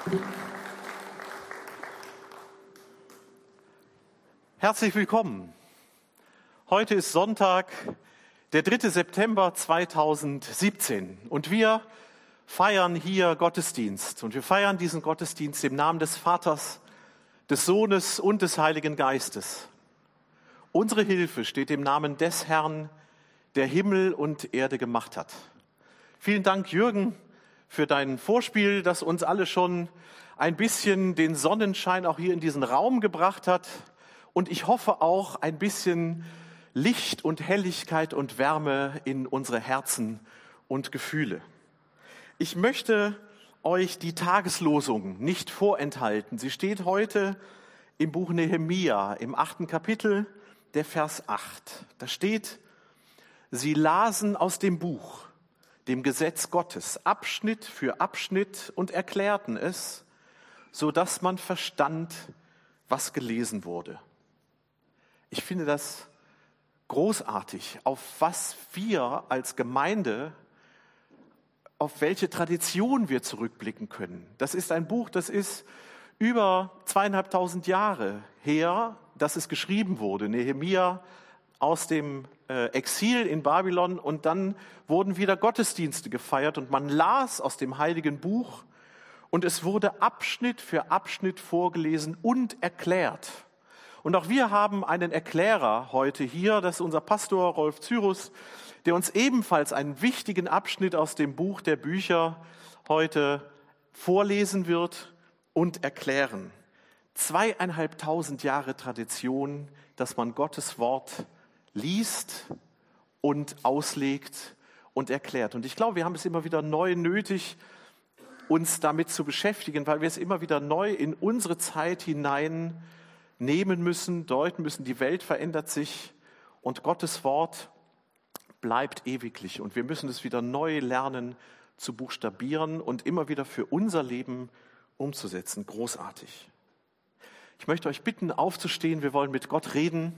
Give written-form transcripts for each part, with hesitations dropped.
Herzlich willkommen. Heute ist Sonntag, der 3. September 2017 und wir feiern hier Gottesdienst. Und wir feiern diesen Gottesdienst im Namen des Vaters, des Sohnes und des Heiligen Geistes. Unsere Hilfe steht im Namen des Herrn, der Himmel und Erde gemacht hat. Vielen Dank, Jürgen, für dein Vorspiel, das uns alle schon ein bisschen den Sonnenschein auch hier in diesen Raum gebracht hat. Und ich hoffe auch ein bisschen Licht und Helligkeit und Wärme in unsere Herzen und Gefühle. Ich möchte euch die Tageslosung nicht vorenthalten. Sie steht heute im Buch Nehemia, im 8. Kapitel, der Vers 8. Da steht: Sie lasen aus dem Buch, dem Gesetz Gottes, Abschnitt für Abschnitt und erklärten es, sodass man verstand, was gelesen wurde. Ich finde das großartig, auf was wir als Gemeinde, auf welche Tradition wir zurückblicken können. Das ist ein Buch, das ist über 2500 Jahre her, dass es geschrieben wurde. Nehemia aus dem Exil in Babylon, und dann wurden wieder Gottesdienste gefeiert und man las aus dem Heiligen Buch und es wurde Abschnitt für Abschnitt vorgelesen und erklärt. Und auch wir haben einen Erklärer heute hier, das ist unser Pastor Rolf Zyrus, der uns ebenfalls einen wichtigen Abschnitt aus dem Buch der Bücher heute vorlesen wird und erklären. 2500 Jahre Tradition, dass man Gottes Wort liest und auslegt und erklärt. Und ich glaube, wir haben es immer wieder neu nötig, uns damit zu beschäftigen, weil wir es immer wieder neu in unsere Zeit hinein nehmen müssen, deuten müssen. Die Welt verändert sich und Gottes Wort bleibt ewiglich. Und wir müssen es wieder neu lernen zu buchstabieren und immer wieder für unser Leben umzusetzen. Großartig. Ich möchte euch bitten, aufzustehen. Wir wollen mit Gott reden.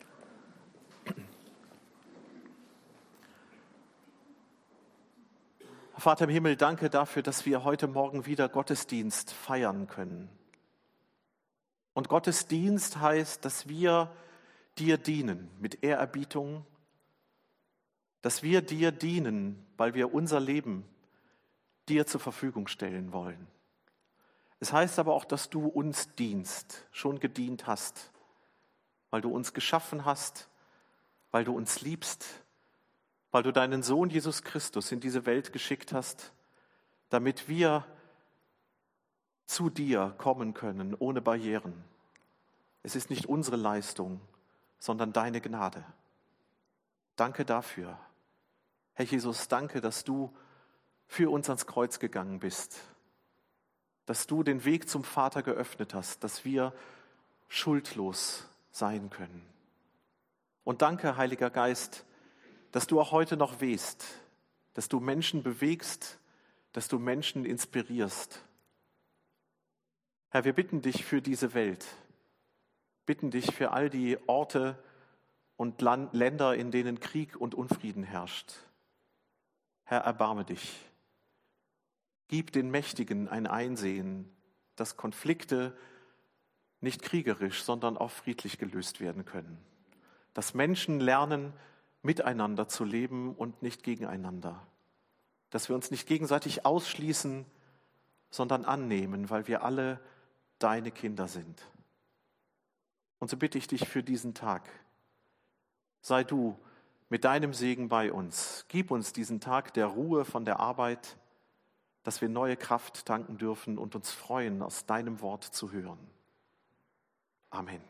Vater im Himmel, danke dafür, dass wir heute Morgen wieder Gottesdienst feiern können. Und Gottesdienst heißt, dass wir dir dienen mit Ehrerbietung, dass wir dir dienen, weil wir unser Leben dir zur Verfügung stellen wollen. Es heißt aber auch, dass du uns dienst, schon gedient hast, weil du uns geschaffen hast, weil du uns liebst, weil du deinen Sohn Jesus Christus in diese Welt geschickt hast, damit wir zu dir kommen können, ohne Barrieren. Es ist nicht unsere Leistung, sondern deine Gnade. Danke dafür. Herr Jesus, danke, dass du für uns ans Kreuz gegangen bist, dass du den Weg zum Vater geöffnet hast, dass wir schuldlos sein können. Und danke, Heiliger Geist, dass du auch heute noch wehst, dass du Menschen bewegst, dass du Menschen inspirierst. Herr, wir bitten dich für diese Welt, bitten dich für all die Orte und Länder, in denen Krieg und Unfrieden herrscht. Herr, erbarme dich. Gib den Mächtigen ein Einsehen, dass Konflikte nicht kriegerisch, sondern auch friedlich gelöst werden können. Dass Menschen lernen, miteinander zu leben und nicht gegeneinander. Dass wir uns nicht gegenseitig ausschließen, sondern annehmen, weil wir alle deine Kinder sind. Und so bitte ich dich für diesen Tag. Sei du mit deinem Segen bei uns. Gib uns diesen Tag der Ruhe von der Arbeit, dass wir neue Kraft tanken dürfen und uns freuen, aus deinem Wort zu hören. Amen.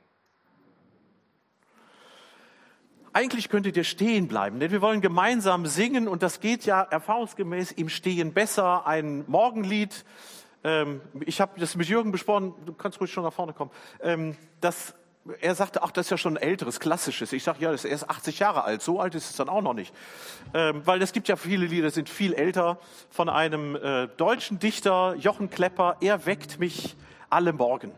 Eigentlich könntet ihr stehen bleiben, denn wir wollen gemeinsam singen und das geht ja erfahrungsgemäß im Stehen besser. Ein Morgenlied, ich habe das mit Jürgen besprochen, du kannst ruhig schon nach vorne kommen, er sagte, ach, das ist ja schon ein älteres, klassisches. Ich sage, ja, er ist 80 Jahre alt, so alt ist es dann auch noch nicht. Weil es gibt ja viele Lieder, die sind viel älter, von einem deutschen Dichter, Jochen Klepper, er weckt mich alle Morgen.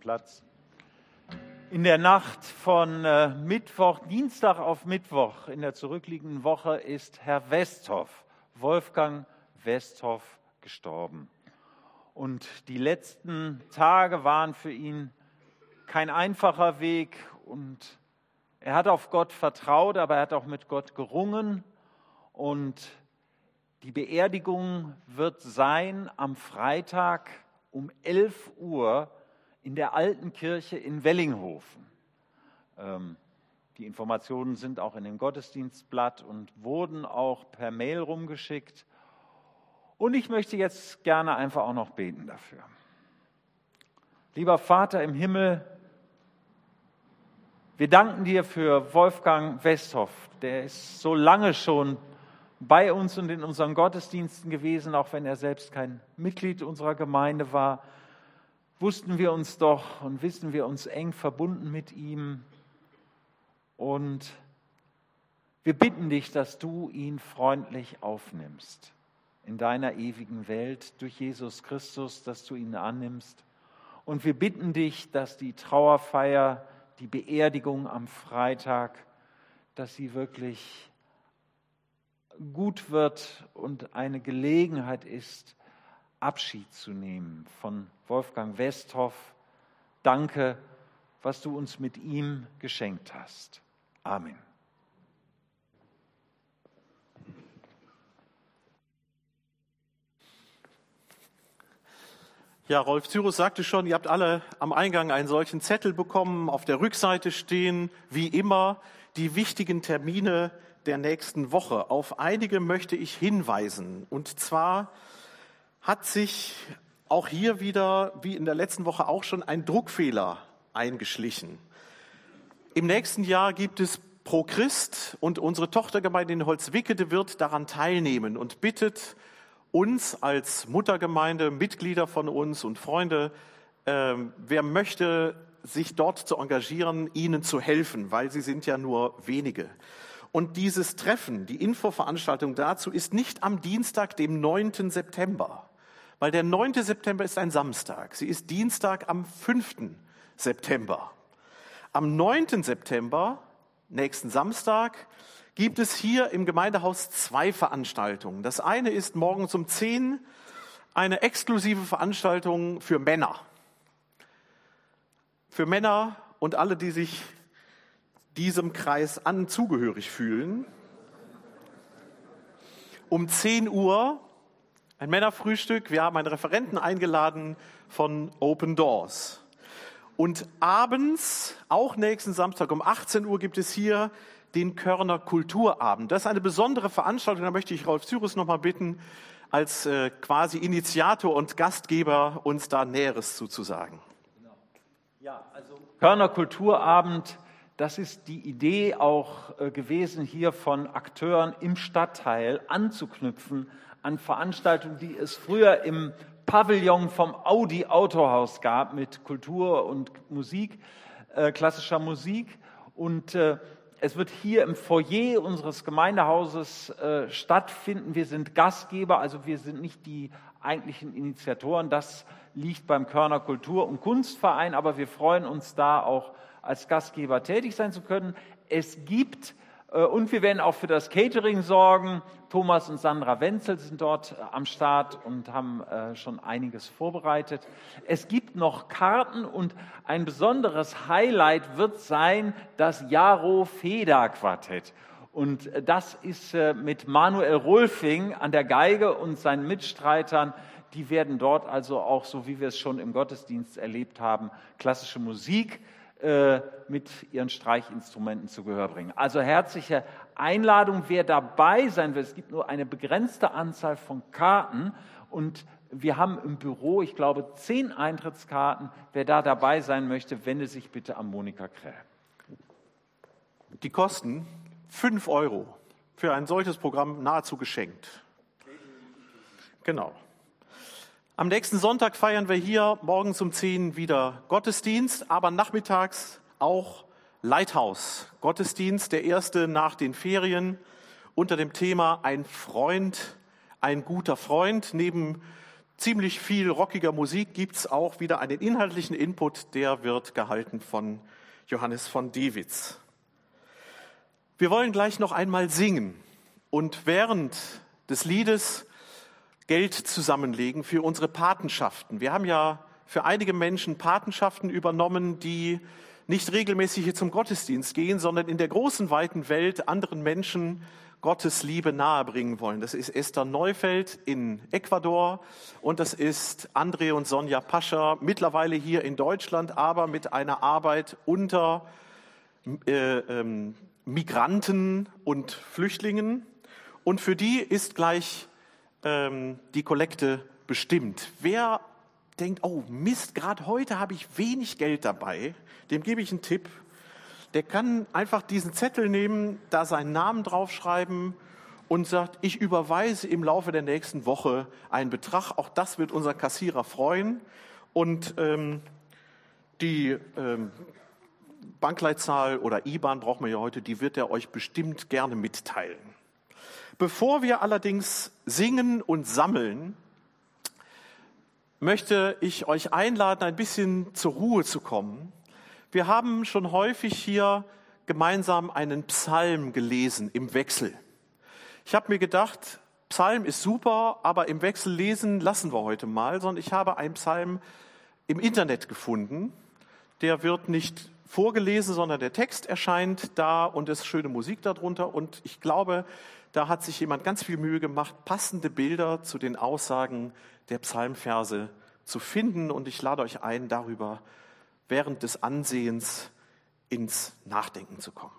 Platz. In der Nacht von Dienstag auf Mittwoch in der zurückliegenden Woche ist Herr Westhoff, Wolfgang Westhoff, gestorben. Und die letzten Tage waren für ihn kein einfacher Weg und er hat auf Gott vertraut, aber er hat auch mit Gott gerungen. Und die Beerdigung wird sein am Freitag um 11 Uhr in der Alten Kirche in Wellinghofen. Die Informationen sind auch in dem Gottesdienstblatt und wurden auch per Mail rumgeschickt. Und ich möchte jetzt gerne einfach auch noch beten dafür. Lieber Vater im Himmel, wir danken dir für Wolfgang Westhoff. Der ist so lange schon bei uns und in unseren Gottesdiensten gewesen, auch wenn er selbst kein Mitglied unserer Gemeinde war, wussten wir uns doch und wissen wir uns eng verbunden mit ihm. Und wir bitten dich, dass du ihn freundlich aufnimmst in deiner ewigen Welt durch Jesus Christus, dass du ihn annimmst. Und wir bitten dich, dass die Trauerfeier, die Beerdigung am Freitag, dass sie wirklich gut wird und eine Gelegenheit ist, Abschied zu nehmen von Wolfgang Westhoff. Danke, was du uns mit ihm geschenkt hast. Amen. Ja, Rolf Cyrus sagte schon, ihr habt alle am Eingang einen solchen Zettel bekommen. Auf der Rückseite stehen, wie immer, die wichtigen Termine der nächsten Woche. Auf einige möchte ich hinweisen. Und zwar hat sich auch hier wieder, wie in der letzten Woche auch schon, ein Druckfehler eingeschlichen. Im nächsten Jahr gibt es Pro Christ und unsere Tochtergemeinde in Holzwickede wird daran teilnehmen und bittet uns als Muttergemeinde, Mitglieder von uns und Freunde, wer möchte, sich dort zu engagieren, ihnen zu helfen, weil sie sind ja nur wenige. Und dieses Treffen, die Infoveranstaltung dazu, ist nicht am Dienstag, dem 9. September, weil der 9. September ist ein Samstag. Sie ist Dienstag am 5. September. Am 9. September, nächsten Samstag, gibt es hier im Gemeindehaus 2 Veranstaltungen. Das eine ist morgens um 10 eine exklusive Veranstaltung für Männer. Für Männer und alle, die sich diesem Kreis zugehörig fühlen. Um 10 Uhr ein Männerfrühstück. Wir haben einen Referenten eingeladen von Open Doors. Und abends, auch nächsten Samstag um 18 Uhr, gibt es hier den Körner Kulturabend. Das ist eine besondere Veranstaltung. Da möchte ich Rolf Cyrus noch mal bitten, als quasi Initiator und Gastgeber uns da Näheres zuzusagen. Ja, also Körner Kulturabend, das ist die Idee auch gewesen, hier von Akteuren im Stadtteil anzuknüpfen an Veranstaltungen, die es früher im Pavillon vom Audi Autohaus gab mit Kultur und Musik, klassischer Musik. Und es wird hier im Foyer unseres Gemeindehauses stattfinden. Wir sind Gastgeber, also wir sind nicht die eigentlichen Initiatoren. Das liegt beim Körner Kultur- und Kunstverein, aber wir freuen uns da auch als Gastgeber tätig sein zu können. Es gibt, und wir werden auch für das Catering sorgen. Thomas und Sandra Wenzel sind dort am Start und haben schon einiges vorbereitet. Es gibt noch Karten und ein besonderes Highlight wird sein das Jaro-Feder-Quartett. Und das ist mit Manuel Rolfing an der Geige und seinen Mitstreitern. Die werden dort also auch, so wie wir es schon im Gottesdienst erlebt haben, klassische Musik mit ihren Streichinstrumenten zu Gehör bringen. Also herzliche Einladung, wer dabei sein will. Es gibt nur eine begrenzte Anzahl von Karten und wir haben im Büro, ich glaube, 10 Eintrittskarten. Wer da dabei sein möchte, wende sich bitte an Monika Kräh. Die kosten 5 € für ein solches Programm nahezu geschenkt. Genau. Am nächsten Sonntag feiern wir hier morgens um 10 wieder Gottesdienst, aber nachmittags auch Lighthouse Gottesdienst, der erste nach den Ferien, unter dem Thema Ein Freund, ein guter Freund. Neben ziemlich viel rockiger Musik gibt es auch wieder einen inhaltlichen Input, der wird gehalten von Johannes von Dewitz. Wir wollen gleich noch einmal singen und während des Liedes Geld zusammenlegen für unsere Patenschaften. Wir haben ja für einige Menschen Patenschaften übernommen, die nicht regelmäßig hier zum Gottesdienst gehen, sondern in der großen, weiten Welt anderen Menschen Gottes Liebe nahebringen wollen. Das ist Esther Neufeld in Ecuador und das ist André und Sonja Pascher, mittlerweile hier in Deutschland, aber mit einer Arbeit unter Migranten und Flüchtlingen. Und für die ist gleich die Kollekte bestimmt. Wer denkt, oh Mist, gerade heute habe ich wenig Geld dabei, dem gebe ich einen Tipp. Der kann einfach diesen Zettel nehmen, da seinen Namen draufschreiben und sagt, ich überweise im Laufe der nächsten Woche einen Betrag. Auch das wird unser Kassierer freuen. Und die Bankleitzahl oder IBAN braucht man ja heute, die wird er euch bestimmt gerne mitteilen. Bevor wir allerdings singen und sammeln, möchte ich euch einladen, ein bisschen zur Ruhe zu kommen. Wir haben schon häufig hier gemeinsam einen Psalm gelesen im Wechsel. Ich habe mir gedacht, Psalm ist super, aber im Wechsel lesen lassen wir heute mal, sondern ich habe einen Psalm im Internet gefunden. Der wird nicht vorgelesen, sondern der Text erscheint da und es ist schöne Musik darunter. Und ich glaube, da hat sich jemand ganz viel Mühe gemacht, passende Bilder zu den Aussagen der Psalmverse zu finden. Und ich lade euch ein, darüber während des Ansehens ins Nachdenken zu kommen.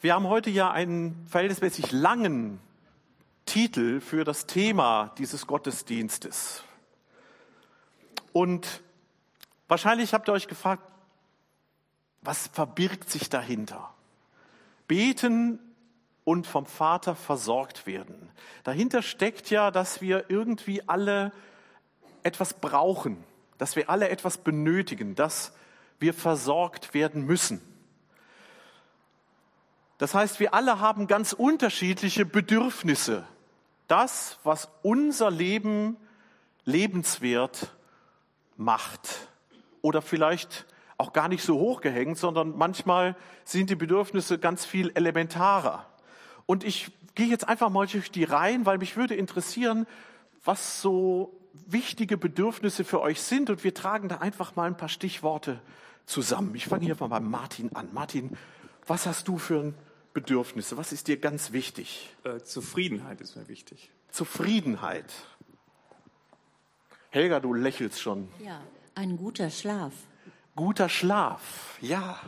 Wir haben heute ja einen verhältnismäßig langen Titel für das Thema dieses Gottesdienstes. Und wahrscheinlich habt ihr euch gefragt, was verbirgt sich dahinter? Beten und vom Vater versorgt werden. Dahinter steckt ja, dass wir irgendwie alle etwas brauchen, dass wir alle etwas benötigen, dass wir versorgt werden müssen. Das heißt, wir alle haben ganz unterschiedliche Bedürfnisse. Das, was unser Leben lebenswert macht. Oder vielleicht auch gar nicht so hochgehängt, sondern manchmal sind die Bedürfnisse ganz viel elementarer. Und ich gehe jetzt einfach mal durch die Reihen, weil mich würde interessieren, was so wichtige Bedürfnisse für euch sind. Und wir tragen da einfach mal ein paar Stichworte zusammen. Ich fange hier mal bei Martin an. Martin, was hast du für Bedürfnisse? Was ist dir ganz wichtig? Zufriedenheit ist mir wichtig. Zufriedenheit. Helga, du lächelst schon. Ja, ein guter Schlaf. Guter Schlaf, ja.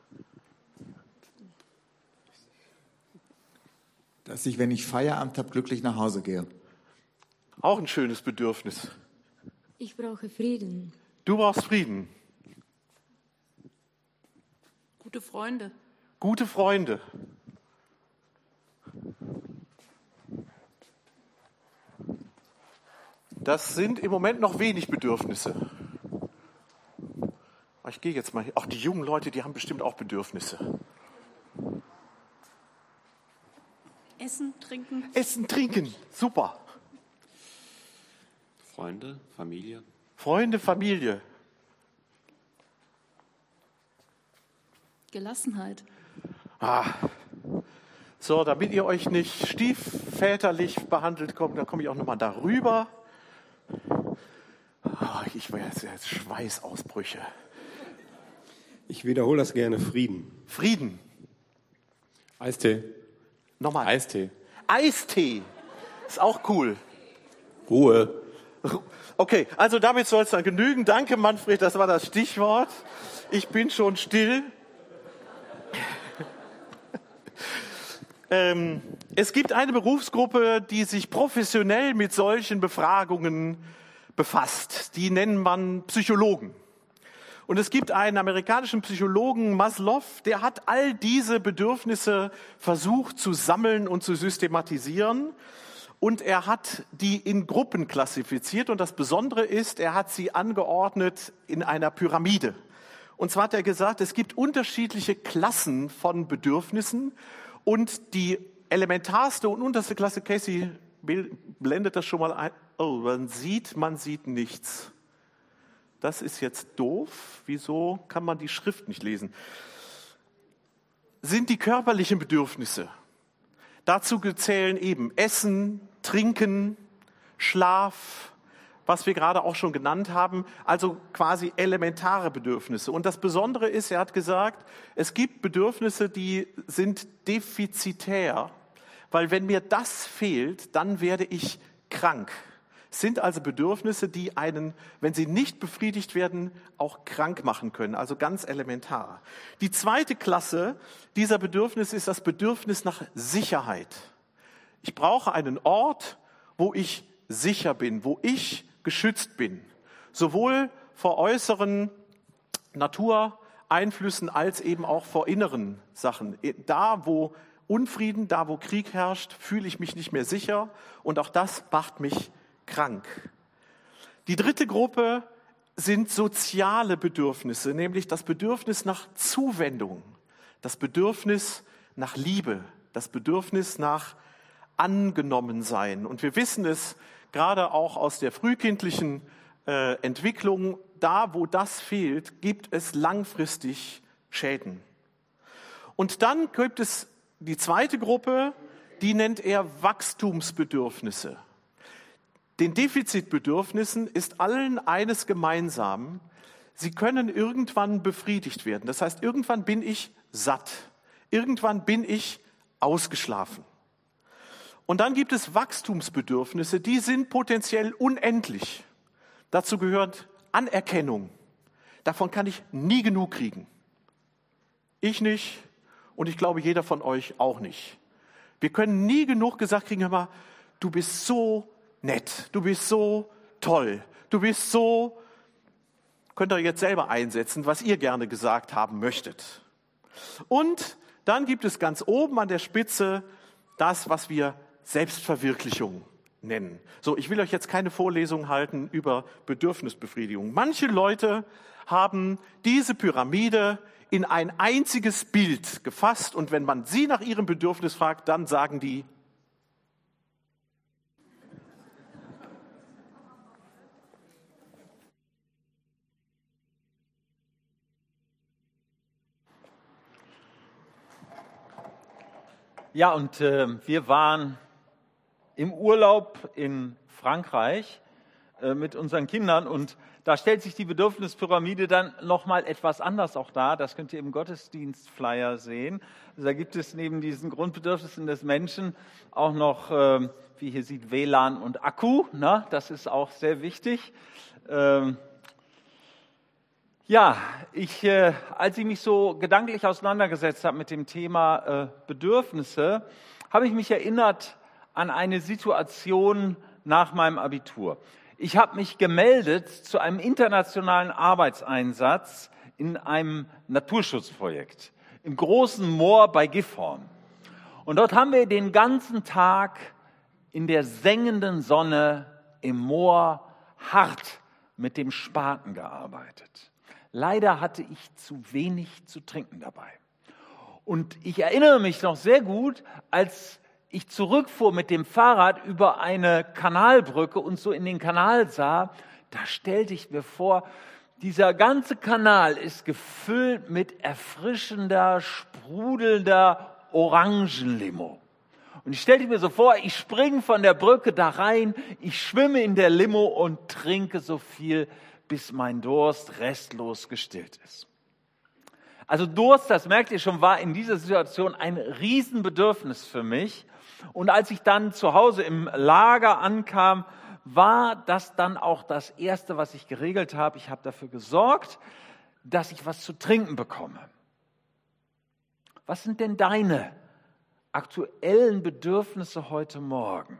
Dass ich, wenn ich Feierabend habe, glücklich nach Hause gehe. Auch ein schönes Bedürfnis. Ich brauche Frieden. Du brauchst Frieden. Gute Freunde. Gute Freunde. Das sind im Moment noch wenig Bedürfnisse. Ich gehe jetzt mal hier. Auch die jungen Leute, die haben bestimmt auch Bedürfnisse. Essen, trinken. Essen, trinken, super. Freunde, Familie. Freunde, Familie. Gelassenheit. So, damit ihr euch nicht stiefväterlich behandelt kommt, dann komme ich auch nochmal darüber. Ich will jetzt Schweißausbrüche. Ich wiederhole das gerne, Frieden. Frieden. Eistee. Nochmal. Eistee. Eistee. Ist auch cool. Ruhe. Okay, also damit soll es dann genügen. Danke, Manfred, das war das Stichwort. Ich bin schon still. Es gibt eine Berufsgruppe, die sich professionell mit solchen Befragungen befasst. Die nennt man Psychologen. Und es gibt einen amerikanischen Psychologen, Maslow, der hat all diese Bedürfnisse versucht zu sammeln und zu systematisieren. Und er hat die in Gruppen klassifiziert. Und das Besondere ist, er hat sie angeordnet in einer Pyramide. Und zwar hat er gesagt, es gibt unterschiedliche Klassen von Bedürfnissen. Und die elementarste und unterste Klasse, Casey blendet das schon mal ein. Oh, man sieht nichts. Das ist jetzt doof. Wieso kann man die Schrift nicht lesen? Sind die körperlichen Bedürfnisse. Dazu zählen eben Essen, Trinken, Schlaf, was wir gerade auch schon genannt haben, also quasi elementare Bedürfnisse. Und das Besondere ist, er hat gesagt, es gibt Bedürfnisse, die sind defizitär, weil wenn mir das fehlt, dann werde ich krank. Es sind also Bedürfnisse, die einen, wenn sie nicht befriedigt werden, auch krank machen können, also ganz elementar. Die zweite Klasse dieser Bedürfnisse ist das Bedürfnis nach Sicherheit. Ich brauche einen Ort, wo ich sicher bin, wo ich geschützt bin, sowohl vor äußeren Natureinflüssen als eben auch vor inneren Sachen. Da, wo Unfrieden, da, wo Krieg herrscht, fühle ich mich nicht mehr sicher und auch das macht mich krank. Die dritte Gruppe sind soziale Bedürfnisse, nämlich das Bedürfnis nach Zuwendung, das Bedürfnis nach Liebe, das Bedürfnis nach Angenommensein. Und wir wissen es gerade auch aus der frühkindlichen Entwicklung, da wo das fehlt, gibt es langfristig Schäden. Und dann gibt es die zweite Gruppe, die nennt er Wachstumsbedürfnisse. Den Defizitbedürfnissen ist allen eines gemeinsam: Sie können irgendwann befriedigt werden. Das heißt, irgendwann bin ich satt. Irgendwann bin ich ausgeschlafen. Und dann gibt es Wachstumsbedürfnisse, die sind potenziell unendlich. Dazu gehört Anerkennung. Davon kann ich nie genug kriegen. Ich nicht Und ich glaube, jeder von euch auch nicht. Wir können nie genug gesagt kriegen, hör mal, du bist so nett, du bist so toll, du bist so, könnt ihr jetzt selber einsetzen, was ihr gerne gesagt haben möchtet. Und dann gibt es ganz oben an der Spitze das, was wir Selbstverwirklichung nennen. So, ich will euch jetzt keine Vorlesung halten über Bedürfnisbefriedigung. Manche Leute haben diese Pyramide in ein einziges Bild gefasst und wenn man sie nach ihrem Bedürfnis fragt, dann sagen die, ja, und wir waren im Urlaub in Frankreich mit unseren Kindern und da stellt sich die Bedürfnispyramide dann nochmal etwas anders auch dar. Das könnt ihr im Gottesdienstflyer sehen. Also da gibt es neben diesen Grundbedürfnissen des Menschen auch noch, wie ihr hier seht, WLAN und Akku. Na, das ist auch sehr wichtig. Ja, als ich mich so gedanklich auseinandergesetzt habe mit dem Thema Bedürfnisse, habe ich mich erinnert an eine Situation nach meinem Abitur. Ich habe mich gemeldet zu einem internationalen Arbeitseinsatz in einem Naturschutzprojekt im großen Moor bei Gifhorn. Und dort haben wir den ganzen Tag in der sengenden Sonne im Moor hart mit dem Spaten gearbeitet. Leider hatte ich zu wenig zu trinken dabei. Und ich erinnere mich noch sehr gut, als ich zurückfuhr mit dem Fahrrad über eine Kanalbrücke und so in den Kanal sah, da stellte ich mir vor, dieser ganze Kanal ist gefüllt mit erfrischender, sprudelnder Orangenlimo. Und ich stellte mir so vor, ich springe von der Brücke da rein, ich schwimme in der Limo und trinke so viel, bis mein Durst restlos gestillt ist. Also Durst, das merkt ihr schon, war in dieser Situation ein Riesenbedürfnis für mich. Und als ich dann zu Hause im Lager ankam, war das dann auch das Erste, was ich geregelt habe. Ich habe dafür gesorgt, dass ich was zu trinken bekomme. Was sind denn deine aktuellen Bedürfnisse heute Morgen?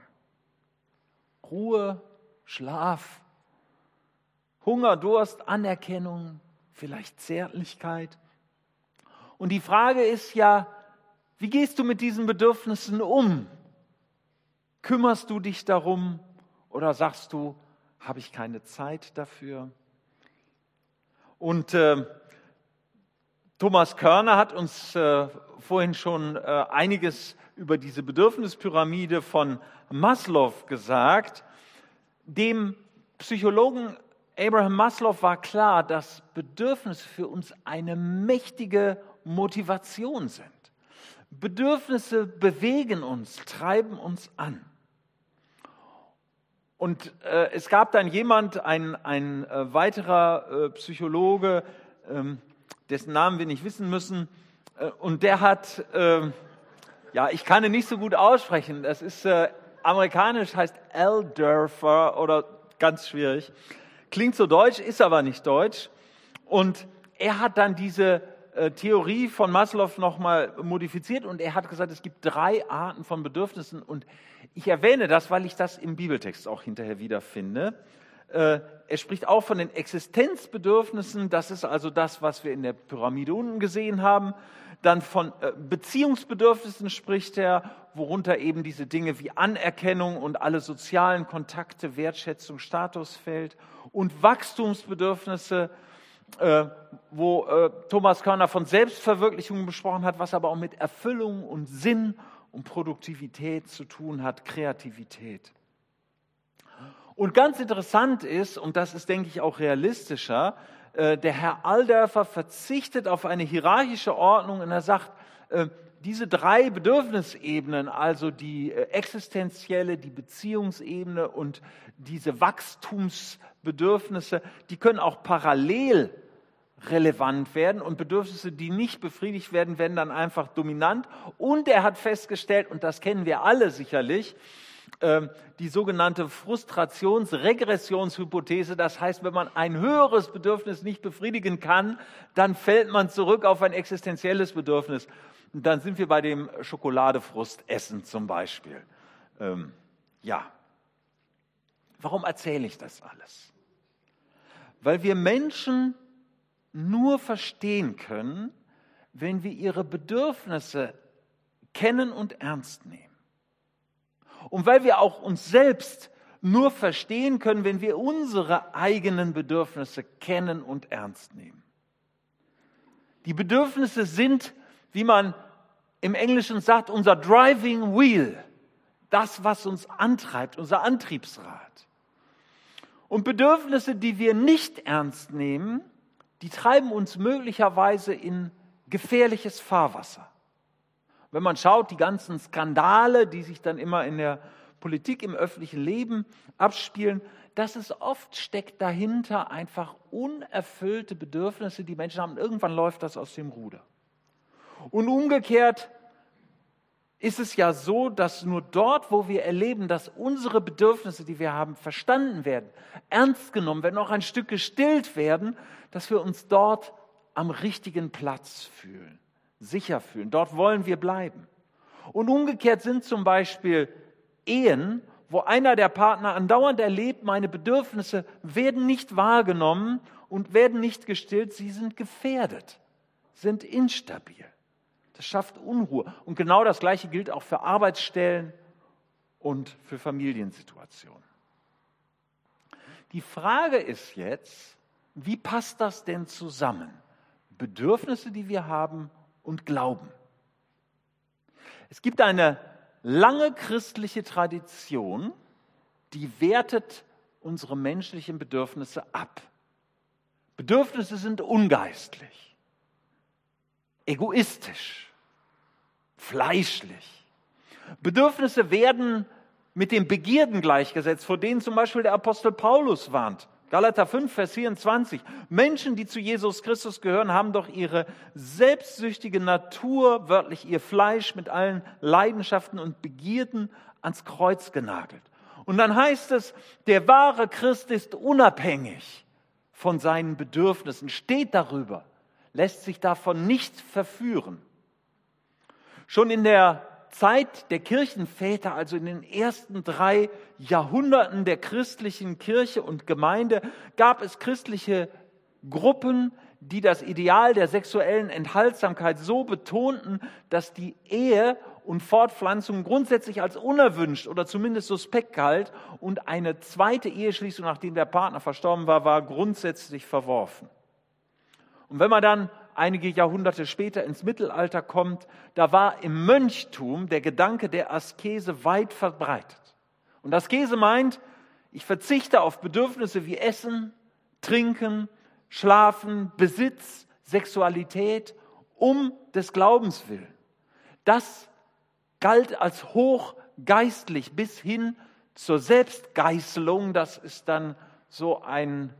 Ruhe, Schlaf, Hunger, Durst, Anerkennung, vielleicht Zärtlichkeit. Und die Frage ist ja, wie gehst du mit diesen Bedürfnissen um? Kümmerst du dich darum oder sagst du, habe ich keine Zeit dafür? Und Thomas Körner hat uns vorhin schon einiges über diese Bedürfnispyramide von Maslow gesagt. Dem Psychologen Abraham Maslow war klar, dass Bedürfnisse für uns eine mächtige Motivation sind. Bedürfnisse bewegen uns, treiben uns an. Und es gab dann ein weiterer Psychologe, dessen Namen wir nicht wissen müssen, und der hat, ich kann ihn nicht so gut aussprechen, das ist amerikanisch, heißt Alderfer oder ganz schwierig, klingt so deutsch, ist aber nicht deutsch. Und er hat dann diese Theorie von Maslow nochmal modifiziert und er hat gesagt, es gibt 3 Arten von Bedürfnissen und ich erwähne das, weil ich das im Bibeltext auch hinterher wiederfinde. Er spricht auch von den Existenzbedürfnissen, das ist also das, was wir in der Pyramide unten gesehen haben. Dann von Beziehungsbedürfnissen spricht er, worunter eben diese Dinge wie Anerkennung und alle sozialen Kontakte, Wertschätzung, Status fällt. Und Wachstumsbedürfnisse, wo Thomas Körner von Selbstverwirklichung besprochen hat, was aber auch mit Erfüllung und Sinn und Produktivität zu tun hat, Kreativität. Und ganz interessant ist, und das ist, denke ich, auch realistischer, der Herr Alderfer verzichtet auf eine hierarchische Ordnung und er sagt, diese 3 Bedürfnisebenen, also die existenzielle, die Beziehungsebene und diese Wachstumsbedürfnisse, die können auch parallel relevant werden und Bedürfnisse, die nicht befriedigt werden, werden dann einfach dominant. Und er hat festgestellt, und das kennen wir alle sicherlich, die sogenannte Frustrationsregressionshypothese. Das heißt, wenn man ein höheres Bedürfnis nicht befriedigen kann, dann fällt man zurück auf ein existenzielles Bedürfnis. Und dann sind wir bei dem Schokoladefrustessen zum Beispiel. Warum erzähle ich das alles? Weil wir Menschen nur verstehen können, wenn wir ihre Bedürfnisse kennen und ernst nehmen. Und weil wir auch uns selbst nur verstehen können, wenn wir unsere eigenen Bedürfnisse kennen und ernst nehmen. Die Bedürfnisse sind, wie man im Englischen sagt, unser Driving Wheel, das, was uns antreibt, unser Antriebsrad. Und Bedürfnisse, die wir nicht ernst nehmen, die treiben uns möglicherweise in gefährliches Fahrwasser. Wenn man schaut, die ganzen Skandale, die sich dann immer in der Politik, im öffentlichen Leben abspielen, dass es oft steckt dahinter einfach unerfüllte Bedürfnisse, die Menschen haben. Irgendwann läuft das aus dem Ruder. Und umgekehrt ist es ja so, dass nur dort, wo wir erleben, dass unsere Bedürfnisse, die wir haben, verstanden werden, ernst genommen werden, auch ein Stück gestillt werden, dass wir uns dort am richtigen Platz fühlen, sicher fühlen. Dort wollen wir bleiben. Und umgekehrt sind zum Beispiel Ehen, wo einer der Partner andauernd erlebt, meine Bedürfnisse werden nicht wahrgenommen und werden nicht gestillt, sie sind gefährdet, sind instabil. Das schafft Unruhe. Und genau das Gleiche gilt auch für Arbeitsstellen und für Familiensituationen. Die Frage ist jetzt, wie passt das denn zusammen? Bedürfnisse, die wir haben, und Glauben. Es gibt eine lange christliche Tradition, die wertet unsere menschlichen Bedürfnisse ab. Bedürfnisse sind ungeistlich, egoistisch, fleischlich. Bedürfnisse werden mit den Begierden gleichgesetzt, vor denen zum Beispiel der Apostel Paulus warnt. Galater 5, Vers 24. Menschen, die zu Jesus Christus gehören, haben doch ihre selbstsüchtige Natur, wörtlich ihr Fleisch mit allen Leidenschaften und Begierden ans Kreuz genagelt. Und dann heißt es, der wahre Christ ist unabhängig von seinen Bedürfnissen, steht darüber, lässt sich davon nicht verführen. Schon in der Zeit der Kirchenväter, also in den ersten 3 Jahrhunderten der christlichen Kirche und Gemeinde, gab es christliche Gruppen, die das Ideal der sexuellen Enthaltsamkeit so betonten, dass die Ehe und Fortpflanzung grundsätzlich als unerwünscht oder zumindest suspekt galt und eine zweite Eheschließung, nachdem der Partner verstorben war, war grundsätzlich verworfen. Und wenn man dann einige Jahrhunderte später ins Mittelalter kommt, da war im Mönchtum der Gedanke der Askese weit verbreitet. Und Askese meint, ich verzichte auf Bedürfnisse wie Essen, Trinken, Schlafen, Besitz, Sexualität, um des Glaubens willen. Das galt als hochgeistlich bis hin zur Selbstgeißelung. Das ist dann so ein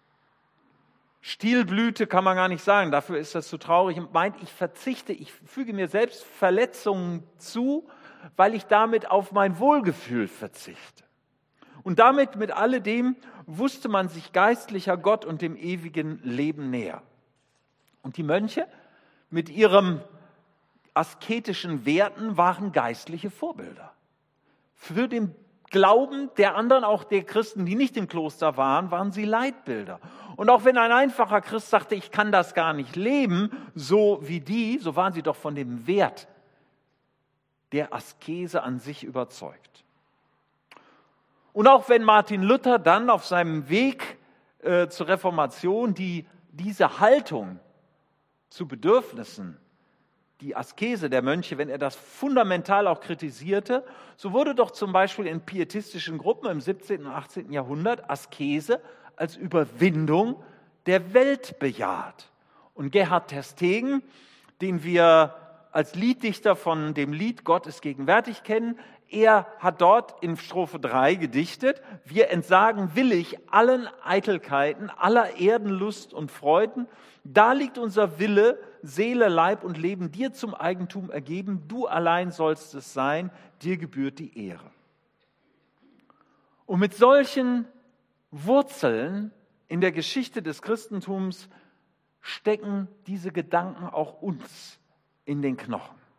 Stilblüte, kann man gar nicht sagen, dafür ist das zu traurig und meint, ich verzichte, ich füge mir selbst Verletzungen zu, weil ich damit auf mein Wohlgefühl verzichte. Und damit, mit alledem, wusste man sich geistlicher Gott und dem ewigen Leben näher. Und die Mönche mit ihren asketischen Werten waren geistliche Vorbilder. Für den Glauben der anderen, auch der Christen, die nicht im Kloster waren, waren sie Leitbilder. Und auch wenn ein einfacher Christ sagte, ich kann das gar nicht leben, so wie die, so waren sie doch von dem Wert der Askese an sich überzeugt. Und auch wenn Martin Luther dann auf seinem Weg zur Reformation diese Haltung zu Bedürfnissen, die Askese der Mönche, wenn er das fundamental auch kritisierte, so wurde doch zum Beispiel in pietistischen Gruppen im 17. und 18. Jahrhundert Askese als Überwindung der Welt bejaht. Und Gerhard Terstegen, den wir als Lieddichter von dem Lied Gott ist gegenwärtig kennen, er hat dort in Strophe 3 gedichtet, wir entsagen willig allen Eitelkeiten, aller Erdenlust und Freuden, da liegt unser Wille, Seele, Leib und Leben dir zum Eigentum ergeben, du allein sollst es sein, dir gebührt die Ehre. Und mit solchen Wurzeln in der Geschichte des Christentums stecken diese Gedanken auch uns in den Knochen.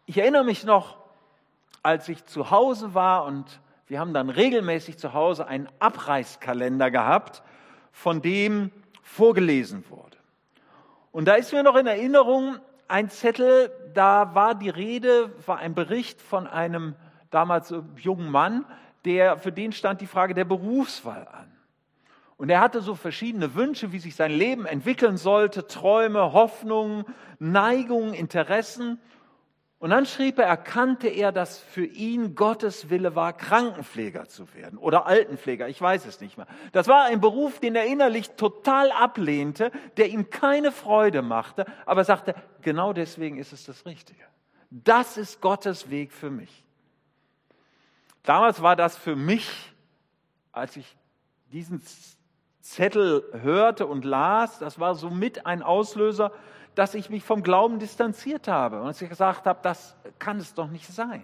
Ich erinnere mich noch, als ich zu Hause war und wir haben dann regelmäßig zu Hause einen Abreißkalender gehabt, von dem vorgelesen wurde. Und da ist mir noch in Erinnerung ein Zettel, da war die Rede, war ein Bericht von einem damals jungen Mann, für den stand die Frage der Berufswahl an. Und er hatte so verschiedene Wünsche, wie sich sein Leben entwickeln sollte, Träume, Hoffnungen, Neigungen, Interessen. Und dann schrieb erkannte er, dass für ihn Gottes Wille war, Krankenpfleger zu werden oder Altenpfleger, ich weiß es nicht mehr. Das war ein Beruf, den er innerlich total ablehnte, der ihm keine Freude machte, aber er sagte, genau deswegen ist es das Richtige. Das ist Gottes Weg für mich. Damals war das für mich, als ich diesen Zettel hörte und las, das war somit ein Auslöser, dass ich mich vom Glauben distanziert habe und dass ich gesagt habe, das kann es doch nicht sein.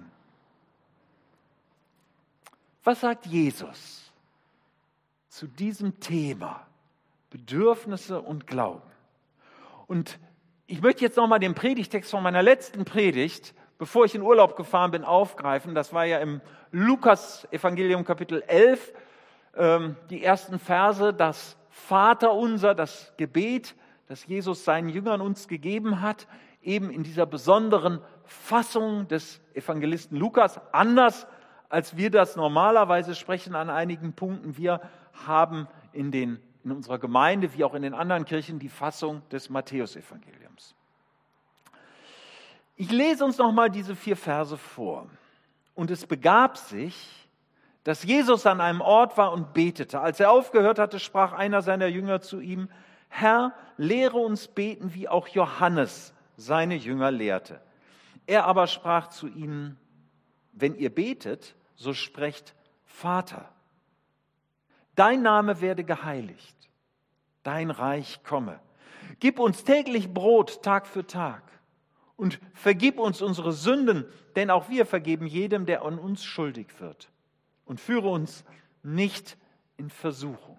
Was sagt Jesus zu diesem Thema Bedürfnisse und Glauben? Und ich möchte jetzt nochmal den Predigtext von meiner letzten Predigt, bevor ich in Urlaub gefahren bin, aufgreifen. Das war ja im Lukas-Evangelium Kapitel 11, die ersten Verse, das Vaterunser, das Gebet, das Jesus seinen Jüngern uns gegeben hat, eben in dieser besonderen Fassung des Evangelisten Lukas, anders als wir das normalerweise sprechen an einigen Punkten. Wir haben in unserer Gemeinde, wie auch in den anderen Kirchen, die Fassung des Matthäusevangeliums. Ich lese uns nochmal diese 4 Verse vor. Und es begab sich, dass Jesus an einem Ort war und betete. Als er aufgehört hatte, sprach einer seiner Jünger zu ihm, Herr, lehre uns beten, wie auch Johannes seine Jünger lehrte. Er aber sprach zu ihnen, wenn ihr betet, so sprecht Vater. Dein Name werde geheiligt, dein Reich komme. Gib uns täglich Brot Tag für Tag und vergib uns unsere Sünden, denn auch wir vergeben jedem, der an uns schuldig wird. Und führe uns nicht in Versuchung.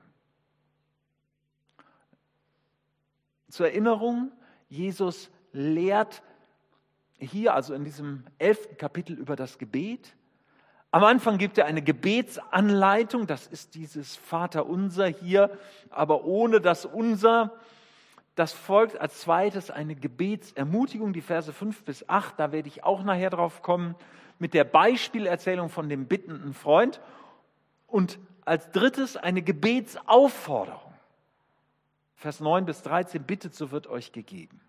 Zur Erinnerung, Jesus lehrt hier, also in diesem 11. Kapitel über das Gebet. Am Anfang gibt er eine Gebetsanleitung, das ist dieses Vaterunser hier, aber ohne das Unser. Das folgt als zweites eine Gebetsermutigung, die Verse 5 bis 8, da werde ich auch nachher drauf kommen, mit der Beispielerzählung von dem bittenden Freund. Und als drittes eine Gebetsaufforderung. Vers 9 bis 13, bittet, so wird euch gegeben.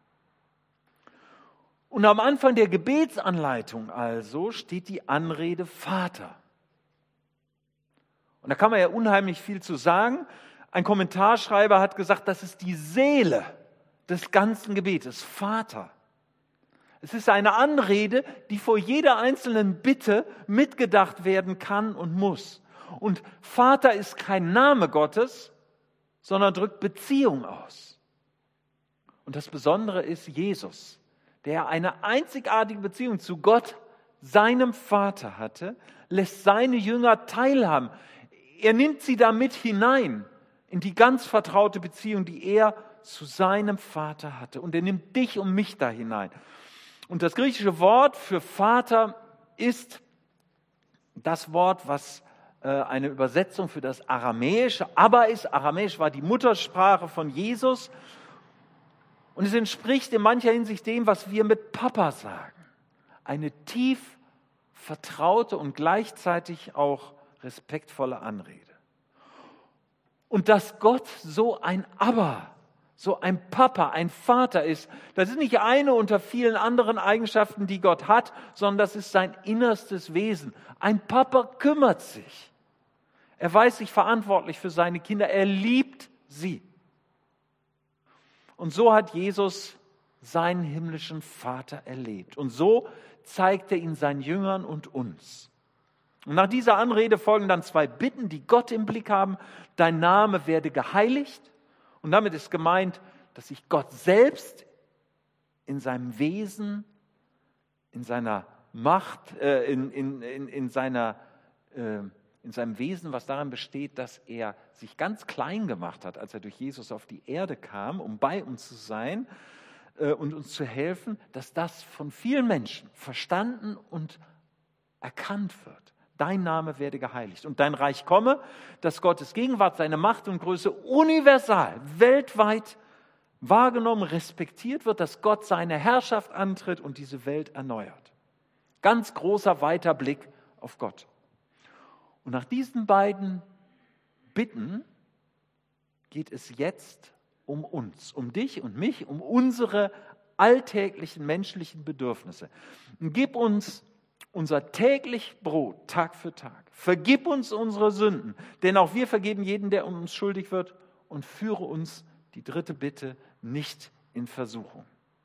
Und am Anfang der Gebetsanleitung also steht die Anrede Vater. Und da kann man ja unheimlich viel zu sagen. Ein Kommentarschreiber hat gesagt, das ist die Seele des ganzen Gebetes, Vater. Es ist eine Anrede, die vor jeder einzelnen Bitte mitgedacht werden kann und muss. Und Vater ist kein Name Gottes, sondern drückt Beziehung aus. Und das Besondere ist Jesus, der eine einzigartige Beziehung zu Gott, seinem Vater hatte, lässt seine Jünger teilhaben. Er nimmt sie damit hinein in die ganz vertraute Beziehung, die er zu seinem Vater hatte. Und er nimmt dich und mich da hinein. Und das griechische Wort für Vater ist das Wort, was eine Übersetzung für das Aramäische Abba ist. Aramäisch war die Muttersprache von Jesus. Und es entspricht in mancher Hinsicht dem, was wir mit Papa sagen. Eine tief vertraute und gleichzeitig auch respektvolle Anrede. Und dass Gott so ein Abba, so ein Papa, ein Vater ist, das ist nicht eine unter vielen anderen Eigenschaften, die Gott hat, sondern das ist sein innerstes Wesen. Ein Papa kümmert sich. Er weiß sich verantwortlich für seine Kinder. Er liebt sie. Und so hat Jesus seinen himmlischen Vater erlebt. Und so zeigt er ihn seinen Jüngern und uns. Und nach dieser Anrede folgen dann 2 Bitten, die Gott im Blick haben. Dein Name werde geheiligt. Und damit ist gemeint, dass sich Gott selbst in seinem Wesen, in seiner Macht, in seinem Wesen, was darin besteht, dass er sich ganz klein gemacht hat, als er durch Jesus auf die Erde kam, um bei uns zu sein, und uns zu helfen, dass das von vielen Menschen verstanden und erkannt wird. Dein Name werde geheiligt und dein Reich komme, dass Gottes Gegenwart, seine Macht und Größe universal, weltweit wahrgenommen, respektiert wird, dass Gott seine Herrschaft antritt und diese Welt erneuert. Ganz großer, weiter Blick auf Gott. Und nach diesen beiden Bitten geht es jetzt um uns, um dich und mich, um unsere alltäglichen menschlichen Bedürfnisse. Und gib uns unser täglich Brot Tag für Tag. Vergib uns unsere Sünden, denn auch wir vergeben jeden, der uns schuldig wird, und führe uns, die dritte Bitte, nicht in Versuchung.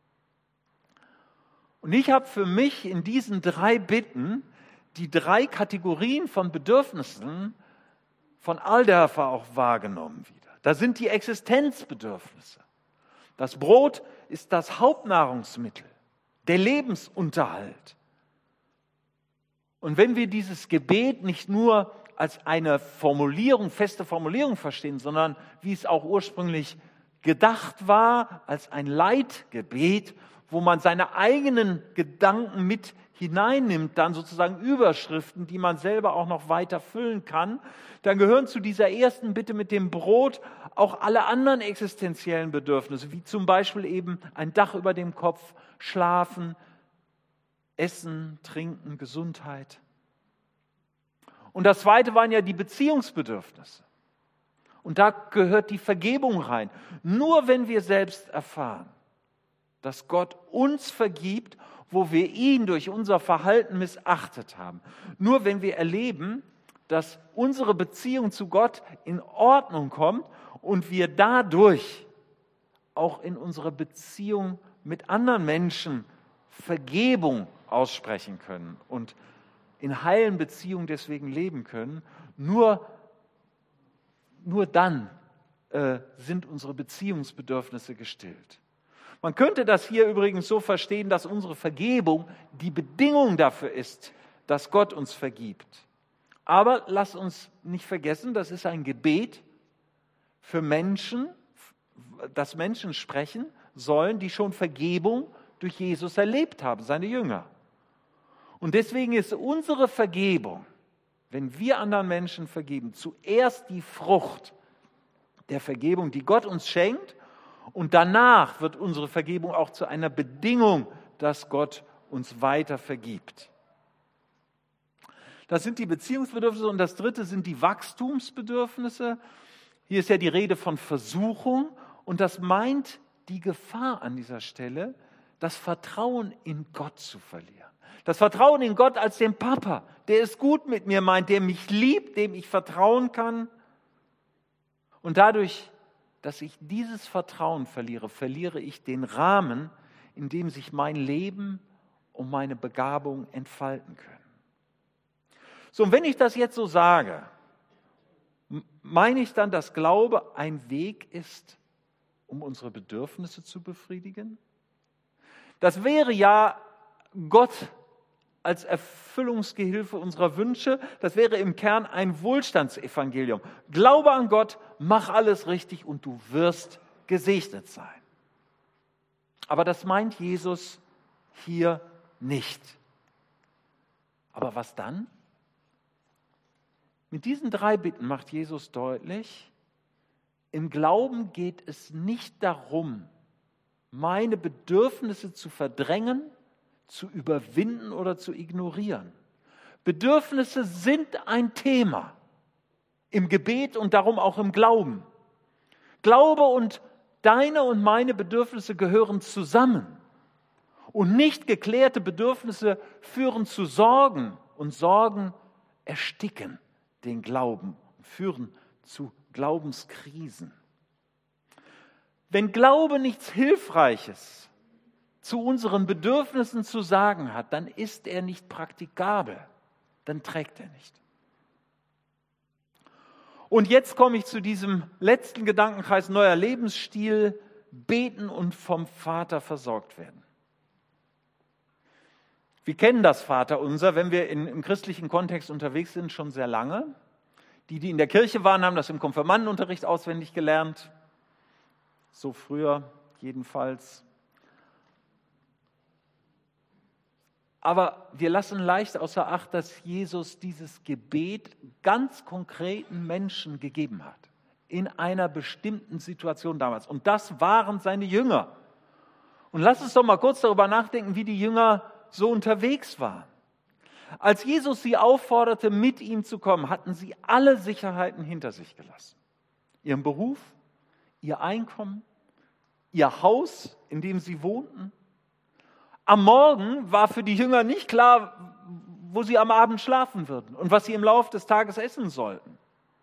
Und ich habe für mich in diesen 3 Bitten die 3 Kategorien von Bedürfnissen von Alderfer auch wahrgenommen wieder. Da sind die Existenzbedürfnisse. Das Brot ist das Hauptnahrungsmittel, der Lebensunterhalt. Und wenn wir dieses Gebet nicht nur als eine Formulierung, feste Formulierung verstehen, sondern wie es auch ursprünglich gedacht war, als ein Leitgebet, wo man seine eigenen Gedanken mit hineinnimmt, dann sozusagen Überschriften, die man selber auch noch weiter füllen kann, dann gehören zu dieser ersten Bitte mit dem Brot auch alle anderen existenziellen Bedürfnisse, wie zum Beispiel eben ein Dach über dem Kopf, Schlafen, Essen, Trinken, Gesundheit. Und das zweite waren ja die Beziehungsbedürfnisse. Und da gehört die Vergebung rein. Nur wenn wir selbst erfahren, dass Gott uns vergibt, wo wir ihn durch unser Verhalten missachtet haben. Nur wenn wir erleben, dass unsere Beziehung zu Gott in Ordnung kommt und wir dadurch auch in unserer Beziehung mit anderen Menschen Vergebung aussprechen können und in heilen Beziehungen deswegen leben können, nur dann sind unsere Beziehungsbedürfnisse gestillt. Man könnte das hier übrigens so verstehen, dass unsere Vergebung die Bedingung dafür ist, dass Gott uns vergibt. Aber lasst uns nicht vergessen, das ist ein Gebet für Menschen, dass Menschen sprechen sollen, die schon Vergebung durch Jesus erlebt haben, seine Jünger. Und deswegen ist unsere Vergebung, wenn wir anderen Menschen vergeben, zuerst die Frucht der Vergebung, die Gott uns schenkt. Und danach wird unsere Vergebung auch zu einer Bedingung, dass Gott uns weiter vergibt. Das sind die Beziehungsbedürfnisse und das dritte sind die Wachstumsbedürfnisse. Hier ist ja die Rede von Versuchung und das meint die Gefahr an dieser Stelle, das Vertrauen in Gott zu verlieren. Das Vertrauen in Gott als den Papa, der es gut mit mir meint, der mich liebt, dem ich vertrauen kann. Und dadurch, dass ich dieses Vertrauen verliere, verliere ich den Rahmen, in dem sich mein Leben und meine Begabung entfalten können. So, und wenn ich das jetzt so sage, meine ich dann, dass Glaube ein Weg ist, um unsere Bedürfnisse zu befriedigen? Das wäre ja Gott als Erfüllungsgehilfe unserer Wünsche, das wäre im Kern ein Wohlstandsevangelium. Glaube an Gott, mach alles richtig und du wirst gesegnet sein. Aber das meint Jesus hier nicht. Aber was dann? Mit diesen 3 Bitten macht Jesus deutlich, im Glauben geht es nicht darum, meine Bedürfnisse zu verdrängen, zu überwinden oder zu ignorieren. Bedürfnisse sind ein Thema im Gebet und darum auch im Glauben. Glaube und deine und meine Bedürfnisse gehören zusammen. Und nicht geklärte Bedürfnisse führen zu Sorgen und Sorgen ersticken den Glauben und führen zu Glaubenskrisen. Wenn Glaube nichts Hilfreiches zu unseren Bedürfnissen zu sagen hat, dann ist er nicht praktikabel, dann trägt er nicht. Und jetzt komme ich zu diesem letzten Gedankenkreis, neuer Lebensstil, beten und vom Vater versorgt werden. Wir kennen das Vaterunser, wenn wir im christlichen Kontext unterwegs sind, schon sehr lange. Die in der Kirche waren, haben das im Konfirmandenunterricht auswendig gelernt. So früher jedenfalls. Aber wir lassen leicht außer Acht, dass Jesus dieses Gebet ganz konkreten Menschen gegeben hat. In einer bestimmten Situation damals. Und das waren seine Jünger. Und lass uns doch mal kurz darüber nachdenken, wie die Jünger so unterwegs waren. Als Jesus sie aufforderte, mit ihm zu kommen, hatten sie alle Sicherheiten hinter sich gelassen. Ihren Beruf, ihr Einkommen, ihr Haus, in dem sie wohnten. Am Morgen war für die Jünger nicht klar, wo sie am Abend schlafen würden und was sie im Laufe des Tages essen sollten.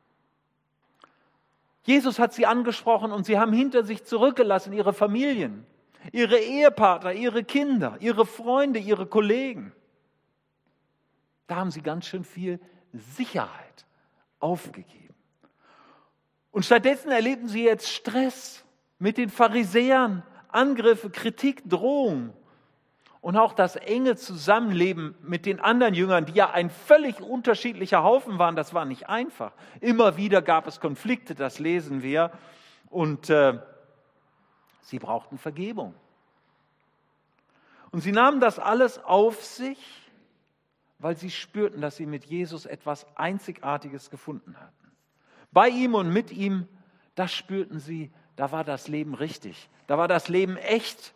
Jesus hat sie angesprochen und sie haben hinter sich zurückgelassen ihre Familien, ihre Ehepartner, ihre Kinder, ihre Freunde, ihre Kollegen. Da haben sie ganz schön viel Sicherheit aufgegeben. Und stattdessen erleben sie jetzt Stress mit den Pharisäern, Angriffe, Kritik, Drohung. Und auch das enge Zusammenleben mit den anderen Jüngern, die ja ein völlig unterschiedlicher Haufen waren, das war nicht einfach. Immer wieder gab es Konflikte, das lesen wir. Und sie brauchten Vergebung. Und sie nahmen das alles auf sich, weil sie spürten, dass sie mit Jesus etwas Einzigartiges gefunden hatten. Bei ihm und mit ihm, das spürten sie, da war das Leben richtig, da war das Leben echt.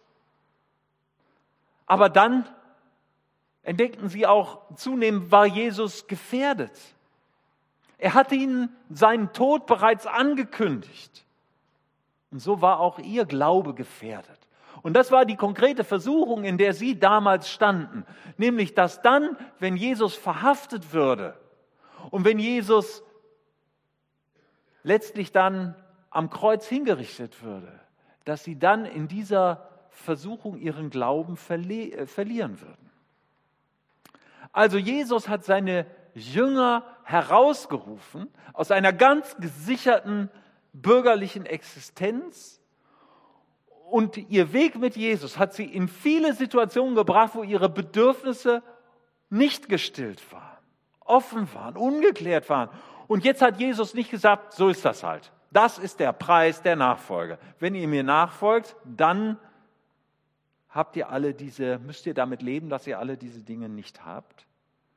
Aber dann entdeckten sie auch, zunehmend war Jesus gefährdet. Er hatte ihnen seinen Tod bereits angekündigt. Und so war auch ihr Glaube gefährdet. Und das war die konkrete Versuchung, in der sie damals standen. Nämlich, dass dann, wenn Jesus verhaftet würde und wenn Jesus letztlich dann am Kreuz hingerichtet würde, dass sie dann in dieser Versuchung ihren Glauben verlieren würden. Also Jesus hat seine Jünger herausgerufen aus einer ganz gesicherten bürgerlichen Existenz und ihr Weg mit Jesus hat sie in viele Situationen gebracht, wo ihre Bedürfnisse nicht gestillt waren, offen waren, ungeklärt waren. Und jetzt hat Jesus nicht gesagt, so ist das halt. Das ist der Preis der Nachfolge. Wenn ihr mir nachfolgt, dann müsst ihr damit leben, dass ihr alle diese Dinge nicht habt?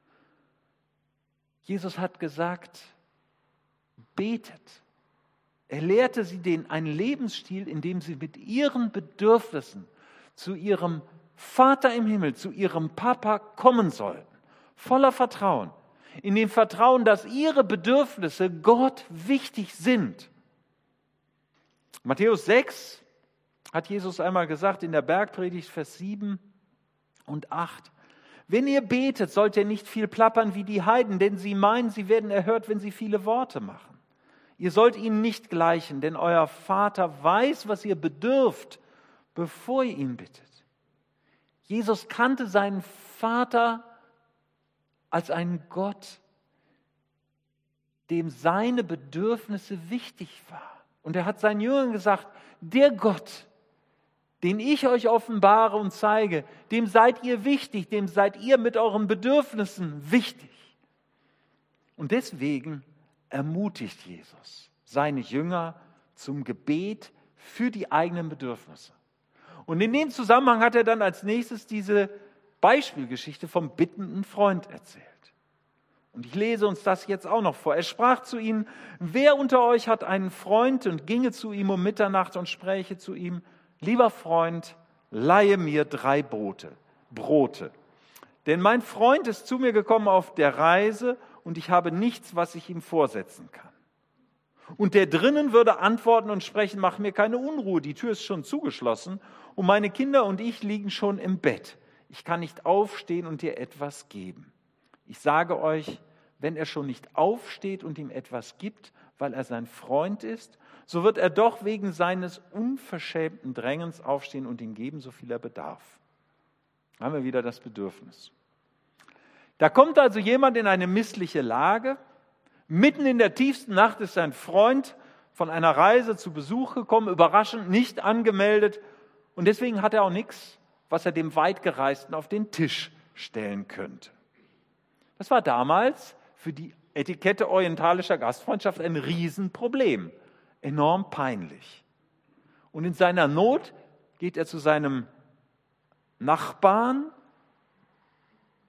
Jesus hat gesagt, betet. Er lehrte sie einen Lebensstil, in dem sie mit ihren Bedürfnissen zu ihrem Vater im Himmel, zu ihrem Papa kommen sollten. Voller Vertrauen. In dem Vertrauen, dass ihre Bedürfnisse Gott wichtig sind. Matthäus 6 hat Jesus einmal gesagt in der Bergpredigt, Vers 7 und 8. Wenn ihr betet, sollt ihr nicht viel plappern wie die Heiden, denn sie meinen, sie werden erhört, wenn sie viele Worte machen. Ihr sollt ihnen nicht gleichen, denn euer Vater weiß, was ihr bedürft, bevor ihr ihn bittet. Jesus kannte seinen Vater als einen Gott, dem seine Bedürfnisse wichtig waren. Und er hat seinen Jüngern gesagt, der Gott, den ich euch offenbare und zeige, dem seid ihr wichtig, dem seid ihr mit euren Bedürfnissen wichtig. Und deswegen ermutigt Jesus seine Jünger zum Gebet für die eigenen Bedürfnisse. Und in dem Zusammenhang hat er dann als nächstes diese Beispielgeschichte vom bittenden Freund erzählt. Und ich lese uns das jetzt auch noch vor. Er sprach zu ihnen, wer unter euch hat einen Freund und ginge zu ihm um Mitternacht und spräche zu ihm, lieber Freund, leihe mir 3 Brote. Denn mein Freund ist zu mir gekommen auf der Reise und ich habe nichts, was ich ihm vorsetzen kann. Und der drinnen würde antworten und sprechen, mach mir keine Unruhe, die Tür ist schon zugeschlossen und meine Kinder und ich liegen schon im Bett. Ich kann nicht aufstehen und dir etwas geben. Ich sage euch, wenn er schon nicht aufsteht und ihm etwas gibt, weil er sein Freund ist, so wird er doch wegen seines unverschämten Drängens aufstehen und ihm geben, so viel er bedarf. Da haben wir wieder das Bedürfnis. Da kommt also jemand in eine missliche Lage. Mitten in der tiefsten Nacht ist sein Freund von einer Reise zu Besuch gekommen, überraschend, nicht angemeldet. Und deswegen hat er auch nichts, was er dem Weitgereisten auf den Tisch stellen könnte. Das war damals für die Etikette orientalischer Gastfreundschaft ein Riesenproblem. Enorm peinlich. Und in seiner Not geht er zu seinem Nachbarn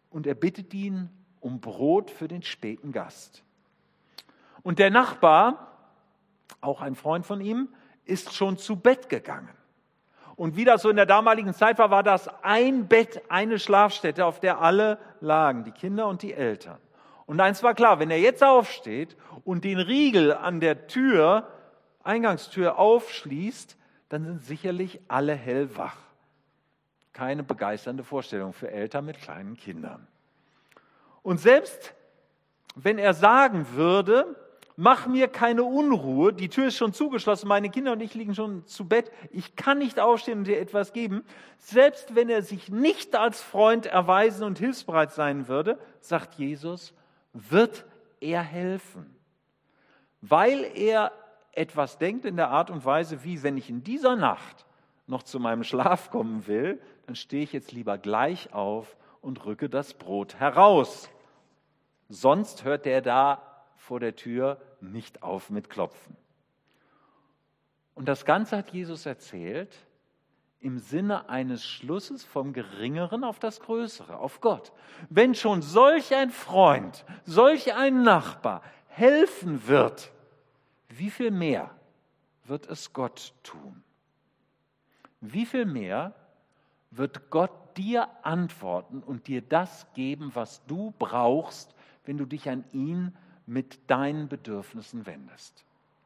und er bittet ihn um Brot für den späten Gast. Und der Nachbar, auch ein Freund von ihm, ist schon zu Bett gegangen. Und wie das so in der damaligen Zeit war, war das ein Bett, eine Schlafstätte, auf der alle lagen, die Kinder und die Eltern. Und eins war klar, wenn er jetzt aufsteht und den Riegel an der Tür, Eingangstür aufschließt, dann sind sicherlich alle hellwach. Keine begeisternde Vorstellung für Eltern mit kleinen Kindern. Und selbst wenn er sagen würde, mach mir keine Unruhe, die Tür ist schon zugeschlossen, meine Kinder und ich liegen schon zu Bett, ich kann nicht aufstehen und dir etwas geben. Selbst wenn er sich nicht als Freund erweisen und hilfsbereit sein würde, sagt Jesus, wird er helfen. Weil er etwas denkt in der Art und Weise, wie wenn ich in dieser Nacht noch zu meinem Schlaf kommen will, dann stehe ich jetzt lieber gleich auf und rücke das Brot heraus. Sonst hört der da vor der Tür nicht auf mit Klopfen. Und das Ganze hat Jesus erzählt im Sinne eines Schlusses vom Geringeren auf das Größere, auf Gott. Wenn schon solch ein Freund, solch ein Nachbar helfen wird, wie viel mehr wird es Gott tun? Wie viel mehr wird Gott dir antworten und dir das geben, was du brauchst, wenn du dich an ihn mit deinen Bedürfnissen wendest?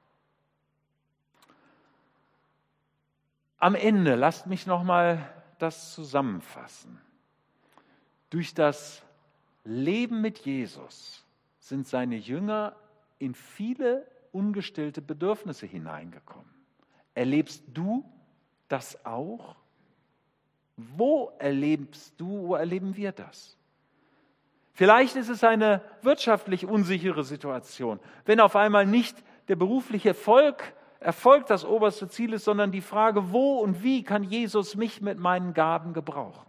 Am Ende, lasst mich nochmal das zusammenfassen. Durch das Leben mit Jesus sind seine Jünger in viele ungestillte Bedürfnisse hineingekommen. Erlebst du das auch? Wo erleben wir das? Vielleicht ist es eine wirtschaftlich unsichere Situation, wenn auf einmal nicht der berufliche Erfolg das oberste Ziel ist, sondern die Frage, wo und wie kann Jesus mich mit meinen Gaben gebrauchen?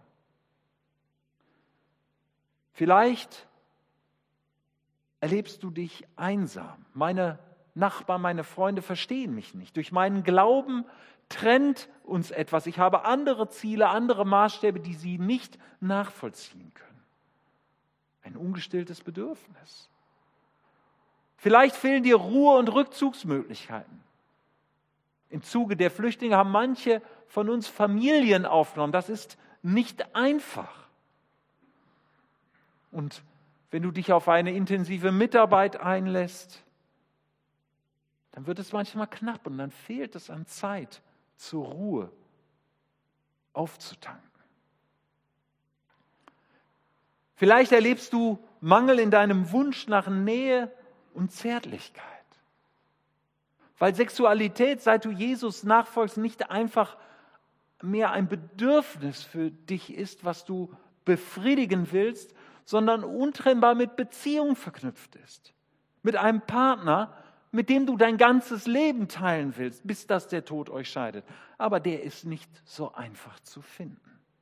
Vielleicht erlebst du dich einsam. Meine Nachbarn, meine Freunde verstehen mich nicht. Durch meinen Glauben trennt uns etwas. Ich habe andere Ziele, andere Maßstäbe, die sie nicht nachvollziehen können. Ein ungestilltes Bedürfnis. Vielleicht fehlen dir Ruhe- und Rückzugsmöglichkeiten. Im Zuge der Flüchtlinge haben manche von uns Familien aufgenommen. Das ist nicht einfach. Und wenn du dich auf eine intensive Mitarbeit einlässt, dann wird es manchmal knapp und dann fehlt es an Zeit, zur Ruhe aufzutanken. Vielleicht erlebst du Mangel in deinem Wunsch nach Nähe und Zärtlichkeit. Weil Sexualität, seit du Jesus nachfolgst, nicht einfach mehr ein Bedürfnis für dich ist, was du befriedigen willst, sondern untrennbar mit Beziehung verknüpft ist. Mit einem Partner, mit dem du dein ganzes Leben teilen willst, bis dass der Tod euch scheidet. Aber der ist nicht so einfach zu finden.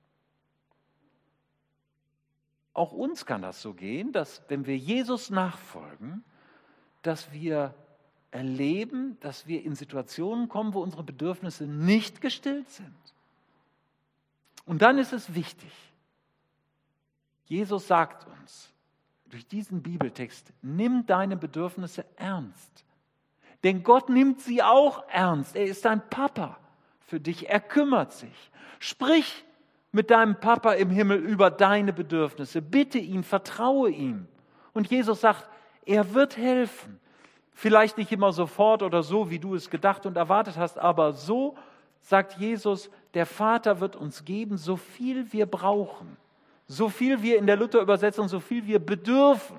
Auch uns kann das so gehen, dass wenn wir Jesus nachfolgen, dass wir erleben, dass wir in Situationen kommen, wo unsere Bedürfnisse nicht gestillt sind. Und dann ist es wichtig, Jesus sagt uns durch diesen Bibeltext, nimm deine Bedürfnisse ernst. Denn Gott nimmt sie auch ernst. Er ist dein Papa für dich. Er kümmert sich. Sprich mit deinem Papa im Himmel über deine Bedürfnisse. Bitte ihn, vertraue ihm. Und Jesus sagt, er wird helfen. Vielleicht nicht immer sofort oder so, wie du es gedacht und erwartet hast, aber so sagt Jesus, der Vater wird uns geben, so viel wir brauchen. So viel wir in der Luther-Übersetzung, so viel wir bedürfen.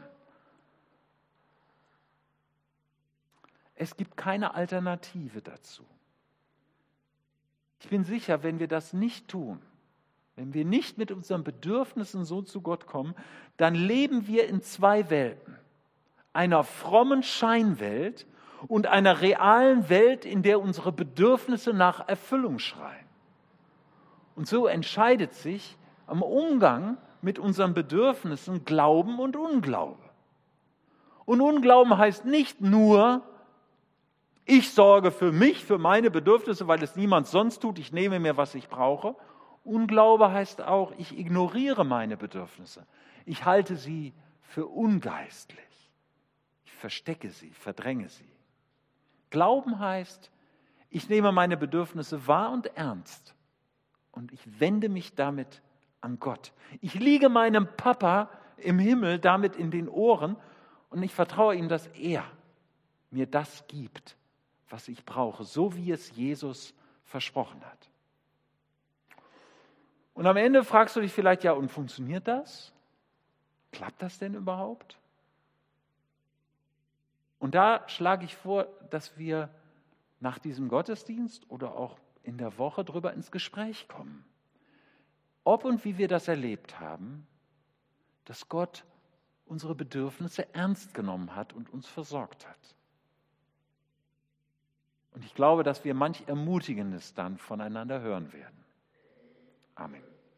Es gibt keine Alternative dazu. Ich bin sicher, wenn wir das nicht tun, wenn wir nicht mit unseren Bedürfnissen so zu Gott kommen, dann leben wir in zwei Welten. Einer frommen Scheinwelt und einer realen Welt, in der unsere Bedürfnisse nach Erfüllung schreien. Und so entscheidet sich am Umgang mit unseren Bedürfnissen Glauben und Unglaube. Und Unglauben heißt nicht nur, ich sorge für mich, für meine Bedürfnisse, weil es niemand sonst tut, ich nehme mir, was ich brauche. Unglaube heißt auch, ich ignoriere meine Bedürfnisse. Ich halte sie für ungeistlich. Ich verstecke sie, verdränge sie. Glauben heißt, ich nehme meine Bedürfnisse wahr und ernst und ich wende mich damit an Gott. Ich liege meinem Papa im Himmel damit in den Ohren und ich vertraue ihm, dass er mir das gibt, was ich brauche, so wie es Jesus versprochen hat. Und am Ende fragst du dich vielleicht, ja, und funktioniert das? Klappt das denn überhaupt? Und da schlage ich vor, dass wir nach diesem Gottesdienst oder auch in der Woche drüber ins Gespräch kommen. Ob und wie wir das erlebt haben, dass Gott unsere Bedürfnisse ernst genommen hat und uns versorgt hat. Und ich glaube, dass wir manch Ermutigendes dann voneinander hören werden. Amen.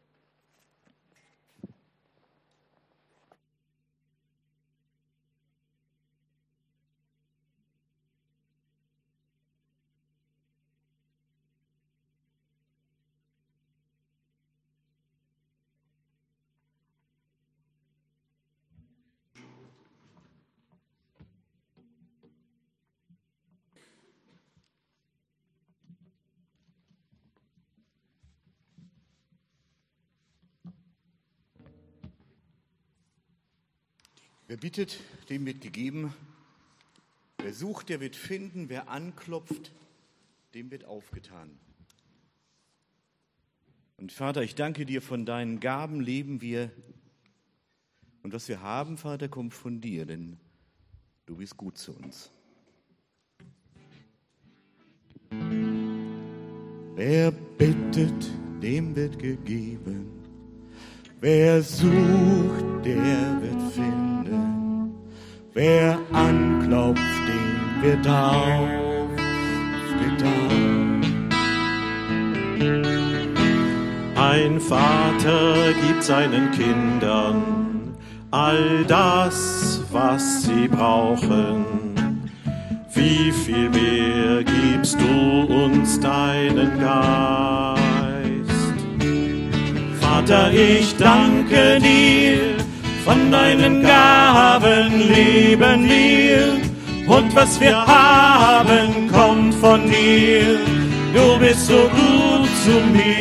Wer bittet, dem wird gegeben. Wer sucht, der wird finden. Wer anklopft, dem wird aufgetan. Und Vater, ich danke dir, von deinen Gaben leben wir. Und was wir haben, Vater, kommt von dir, denn du bist gut zu uns. Wer bittet, dem wird gegeben. Wer sucht, der wird finden. Wer anklopft, dem wird aufgetan. Ein Vater gibt seinen Kindern all das, was sie brauchen. Wie viel mehr gibst du uns deinen Geist? Vater, ich danke dir, von deinen Gaben leben wir. Und was wir haben, kommt von dir. Du bist so gut zu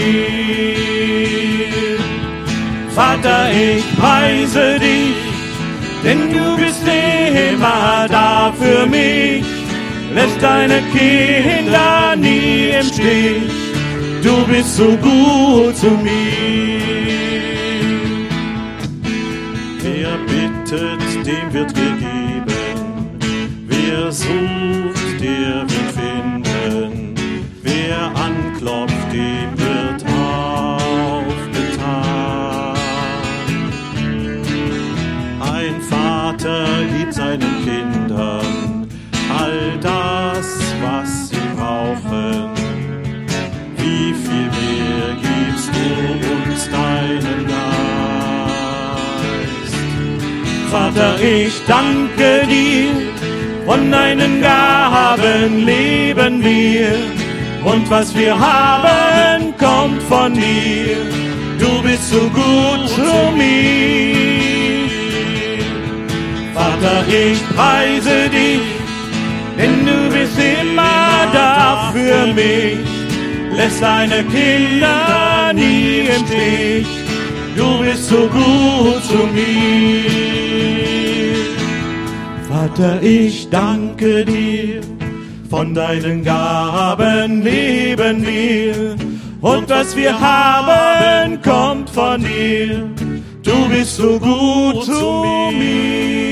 mir. Vater, ich preise dich, denn du bist immer da für mich. Lässt deine Kinder nie im Stich. Du bist so gut zu mir. Wer bittet, dem wird gegeben. Wer sucht, der wird finden. Wer anklopft, dem wird aufgetan. Ein Vater gibt seinen Kindern all das, was sie brauchen. Wie viel mehr gibst du uns deinen Geist? Vater, ich danke dir, von deinen Gaben leben wir. Und was wir haben, kommt von dir. Du bist so gut zu mir. Vater, ich preise dich, denn du bist immer da für mich. Lässt deine Kinder nie im Stich. Du bist so gut zu mir. Vater, ich danke dir, von deinen Gaben leben wir. Und was wir haben, kommt von dir. Du bist so gut zu mir.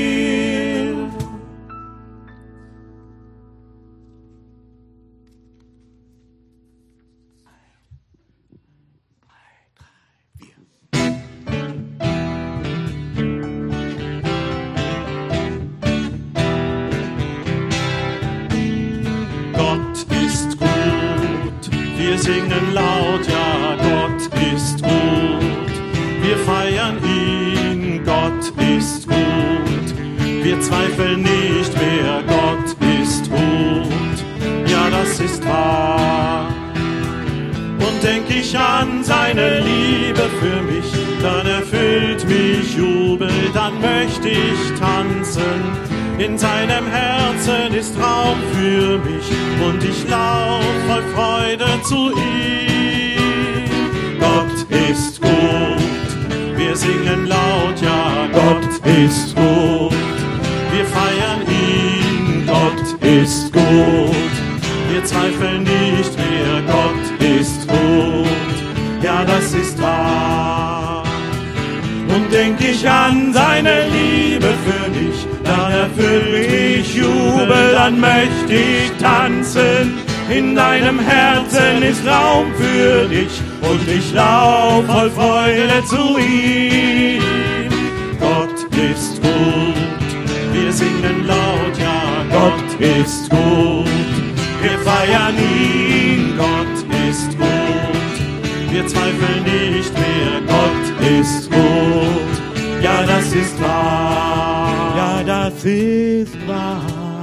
Wir singen laut, ja, Gott ist gut. Wir feiern ihn, Gott ist gut. Wir zweifeln nicht mehr, Gott ist gut. Ja, das ist wahr. Und denk ich an seine Liebe für mich, dann erfüllt erfüllt mich Jubel, dann möchte ich tanzen. In seinem Herzen ist Raum für mich und ich lauf voll Freude zu ihm. Gott ist gut, wir singen laut, ja, Gott ist gut. Wir feiern ihn, Gott ist gut. Wir zweifeln nicht mehr, Gott ist gut. Ja, das ist wahr. Und denk ich an seine Liebe für mich, dann erfüllt mich Jubel, dann möchte ich tanzen. In deinem Herzen ist Raum für dich und ich lauf voll Freude zu ihm. Gott ist gut, wir singen laut, ja, Gott ist gut. Wir feiern ihn, Gott ist gut. Wir zweifeln nicht mehr, Gott ist gut. Ja, das ist wahr. Ja, das ist wahr.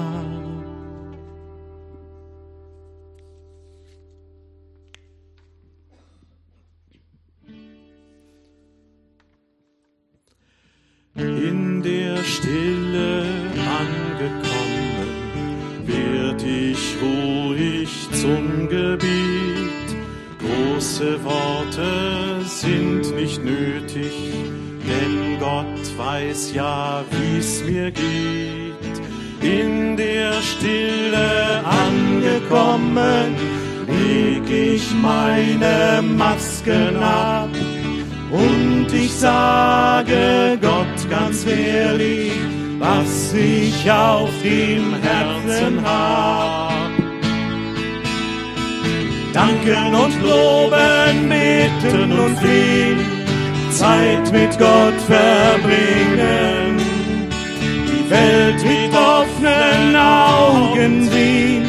In der Stille angekommen, werd ich ruhig zum Gebet. Große Worte sind nicht nötig, denn Gott weiß ja, wie's mir geht. In der Stille angekommen, leg ich meine Masken ab und ich sage Gott ganz ehrlich, was ich auf dem Herzen hab. Danken und loben, beten und flehen, Zeit mit Gott verbringen, die Welt mit offenen Augen sehen,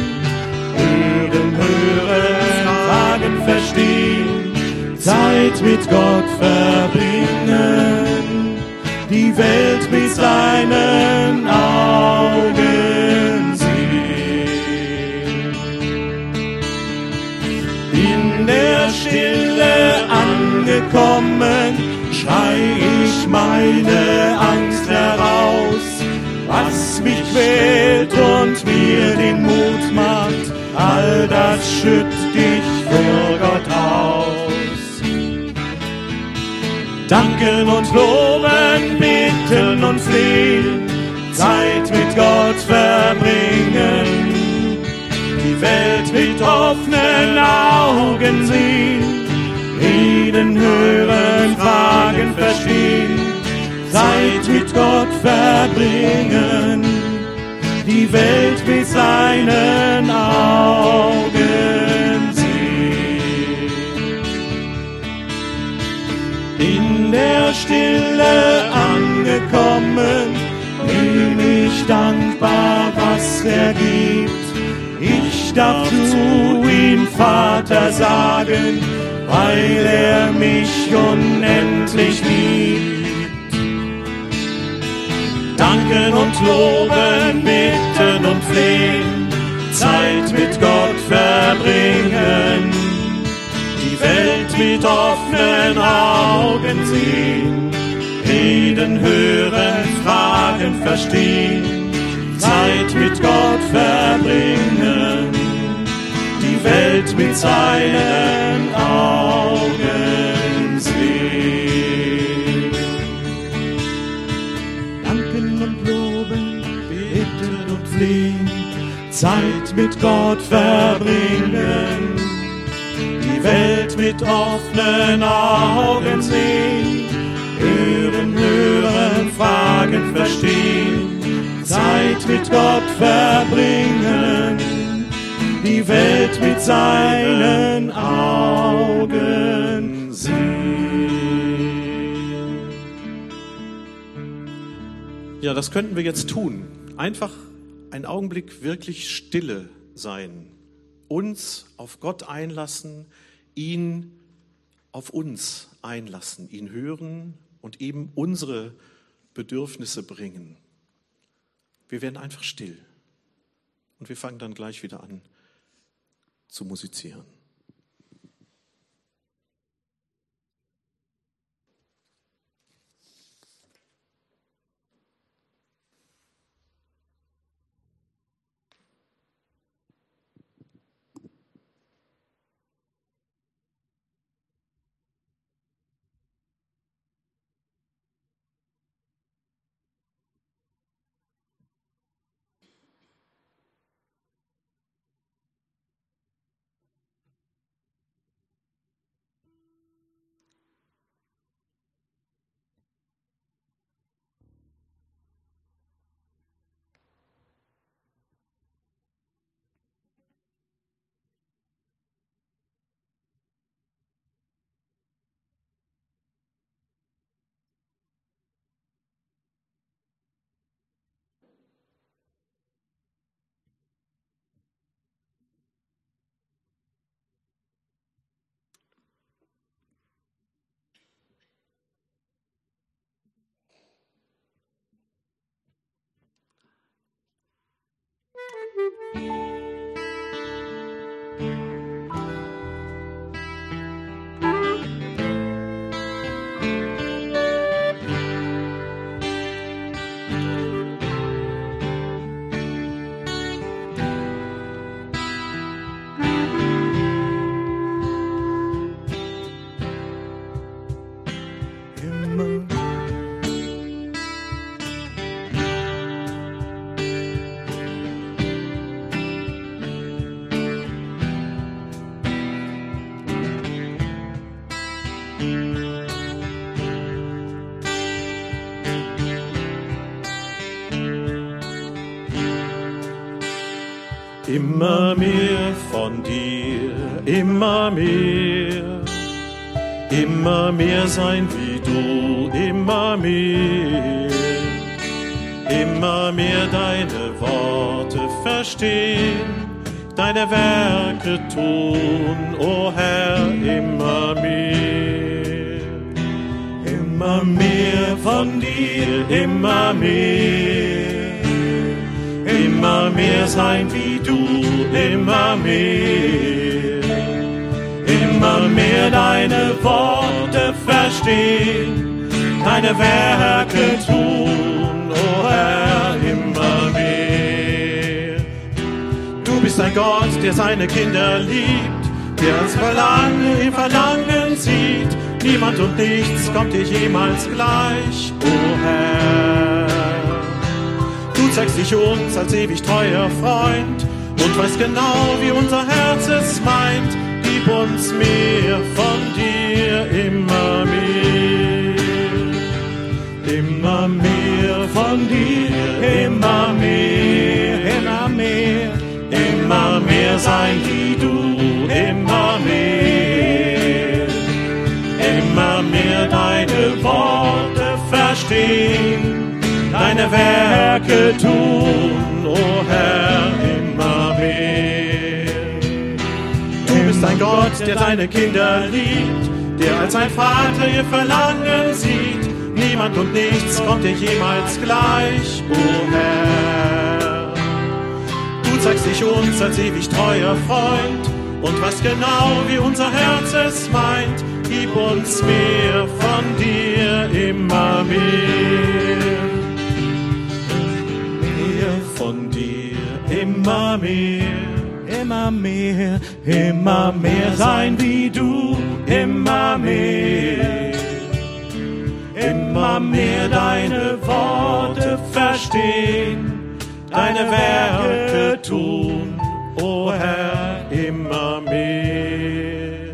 hören, fragen, verstehen, Zeit mit Gott verbringen, die Welt mit seinen Augen sehen. In der Stille angekommen, schrei ich meine Angst heraus, was mich quält und mir den Mut macht, all das schütt ich vor Gott aus. Danken und loben, beten und flehen, Zeit mit Gott verbringen, die Welt mit offenen Augen sehen, reden, hören, fragen, verstehen, Zeit mit Gott verbringen, die Welt mit seinen Augen sehen. In der Stille angekommen, bin ich dankbar, was er gibt. Ich darf zu ihm Vater sagen, weil er mich unendlich liebt. Danken und loben, bitten und flehen, Zeit mit Gott verbringen, die Welt mit offenen Augen sehen, reden, hören, fragen, verstehen, Zeit mit Gott verbringen, die Welt mit seinen Augen sehen. Danken und loben, beten und flehen, Zeit mit Gott verbringen, die Welt mit offenen Augen sehen, hören, fragen, verstehen, Zeit mit Gott verbringen, die Welt mit seinen Augen sehen. Ja, das könnten wir jetzt tun. Einfach einen Augenblick wirklich stille sein, uns auf Gott einlassen, ihn auf uns einlassen, ihn hören und eben unsere Bedürfnisse bringen. Wir werden einfach still und wir fangen dann gleich wieder an zu musizieren. Immer mehr von dir, immer mehr sein wie du, immer mehr deine Worte verstehen, deine Werke tun, o Herr, immer mehr von dir, immer mehr sein wie du, immer mehr deine Worte verstehen, deine Werke tun, o Herr, immer mehr. Du bist ein Gott, der seine Kinder liebt, der als Verlangen im Verlangen sieht. Niemand und nichts kommt dir jemals gleich, o Herr. Du zeigst dich uns als ewig treuer Freund und weißt genau, wie unser Herz es meint. Gib uns mehr von dir, immer mehr von dir, immer mehr sein wie du, immer mehr deine Worte verstehen, deine Werke tun, o Herr, immer mehr. Du bist ein Gott, der seine Kinder liebt, der als ein Vater ihr Verlangen sieht. Niemand und nichts kommt dir jemals gleich, o Herr. Du zeigst dich uns als ewig treuer Freund und weißt genau, wie unser Herz es meint. Gib uns mehr von dir, immer mehr von dir, immer mehr sein wie du, immer mehr deine Worte verstehen, deine Werke tun, o Herr, immer mehr.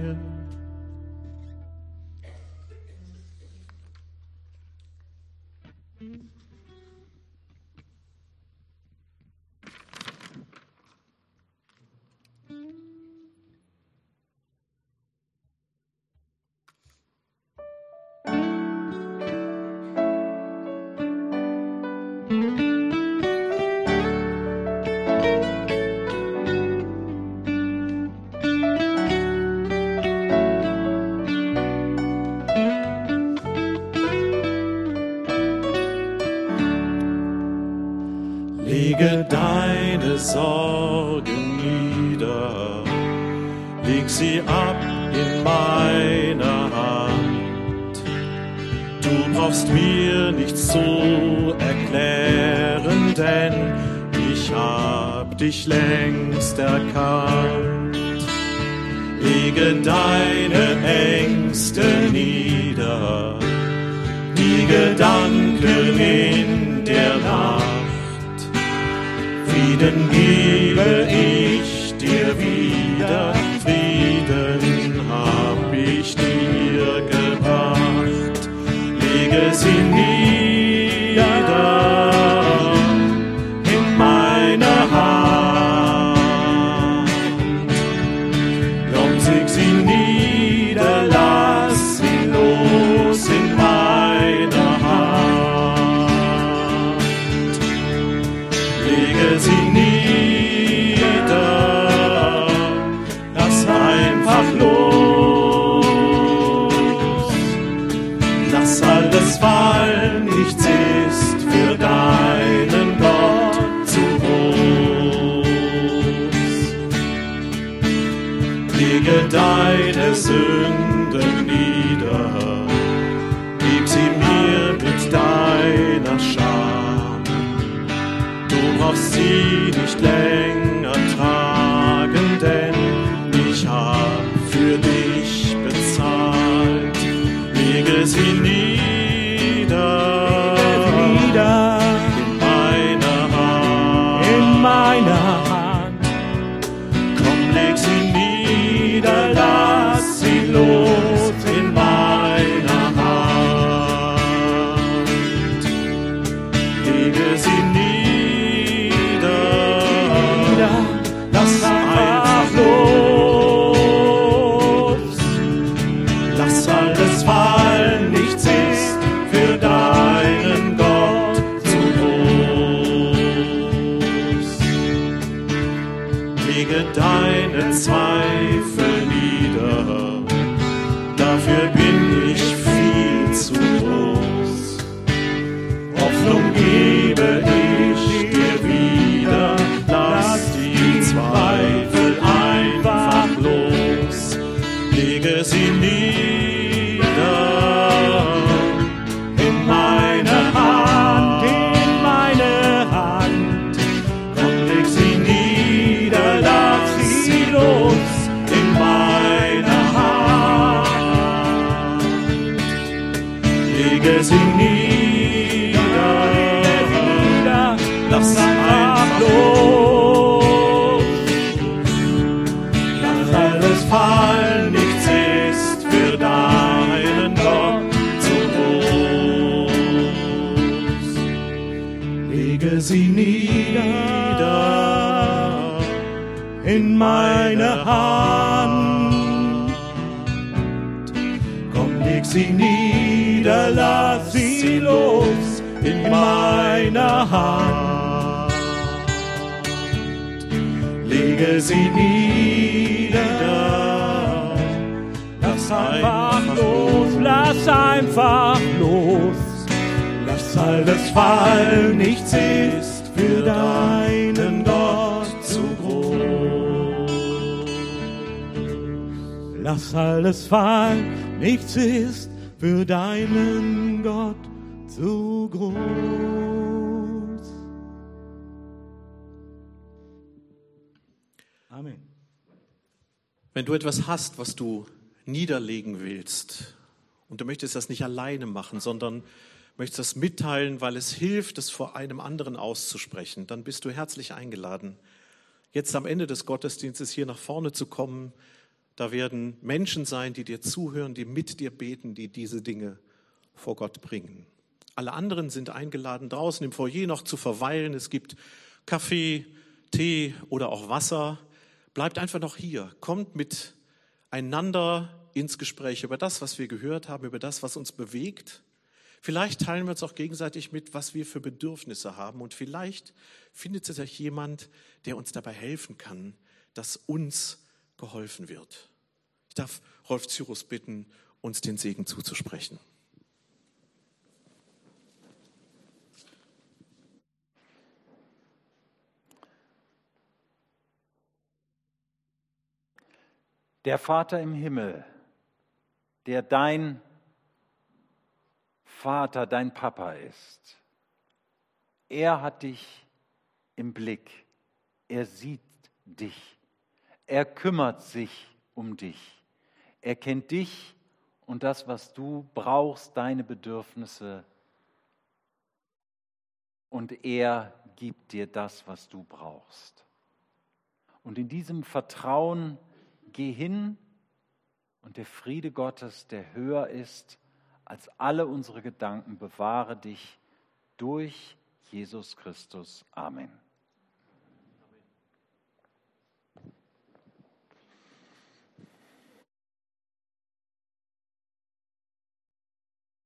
Lege deine Sorgen nieder, leg sie ab in meiner Hand. Du brauchst mir nichts zu erklären, denn ich hab dich längst erkannt. Lege deine Ängste nieder, die Gedanken in der Nacht. Frieden gebe ich dir wieder, Frieden hab ich dir gebracht. Lege sie nieder in meine Hand. Komm, sieg sie nieder, lass sie los in meiner Hand. Lege sie nieder lege deine Sünden nieder, gib sie mir mit deiner Scham. Du brauchst sie nicht länger tragen, denn ich hab für dich bezahlt. Lege sie nieder, in meiner Hand. Komm, leg sie nieder, lass sie los in meiner Hand. Lege sie nieder, lass einfach los. Lass alles fallen, nichts ist für deinen Gott zu groß. Lege deine Zweifel nieder, dafür bin ich viel zu groß. Hoffnung gebe ich dir wieder, lass die Zweifel einfach los. Lege sie nieder, in meine Hand, in meine Hand. Komm, leg sie nieder, lass sie los, in meine Hand. Lege sie nieder, lass einfach los. Lass alles fallen, nichts ist für deinen Gott zu groß. Lege sie nieder, in meine Hand. Komm, leg sie nieder, lass sie los, in meiner Hand. Lege sie nieder, lass einfach los, lass einfach los. Lass alles fallen, nichts ist für deinen Gott zu groß. Lass alles fallen, nichts ist für deinen Gott zu groß. Amen. Wenn du etwas hast, was du niederlegen willst und du möchtest das nicht alleine machen, sondern möchtest das mitteilen, weil es hilft, es vor einem anderen auszusprechen, dann bist du herzlich eingeladen, jetzt am Ende des Gottesdienstes hier nach vorne zu kommen. Da werden Menschen sein, die dir zuhören, die mit dir beten, die diese Dinge vor Gott bringen. Alle anderen sind eingeladen, draußen im Foyer noch zu verweilen. Es gibt Kaffee, Tee oder auch Wasser. Bleibt einfach noch hier, kommt miteinander ins Gespräch über das, was wir gehört haben, über das, was uns bewegt. Vielleicht teilen wir uns auch gegenseitig mit, was wir für Bedürfnisse haben. Und vielleicht findet sich jemand, der uns dabei helfen kann, dass uns geholfen wird. Ich darf Rolf Cyrus bitten, uns den Segen zuzusprechen. Der Vater im Himmel, der dein Vater, dein Papa ist, er hat dich im Blick, er sieht dich, er kümmert sich um dich, er kennt dich und das, was du brauchst, deine Bedürfnisse, und er gibt dir das, was du brauchst. Und in diesem Vertrauen geh hin und der Friede Gottes, der höher ist als alle unsere Gedanken, bewahre dich durch Jesus Christus. Amen.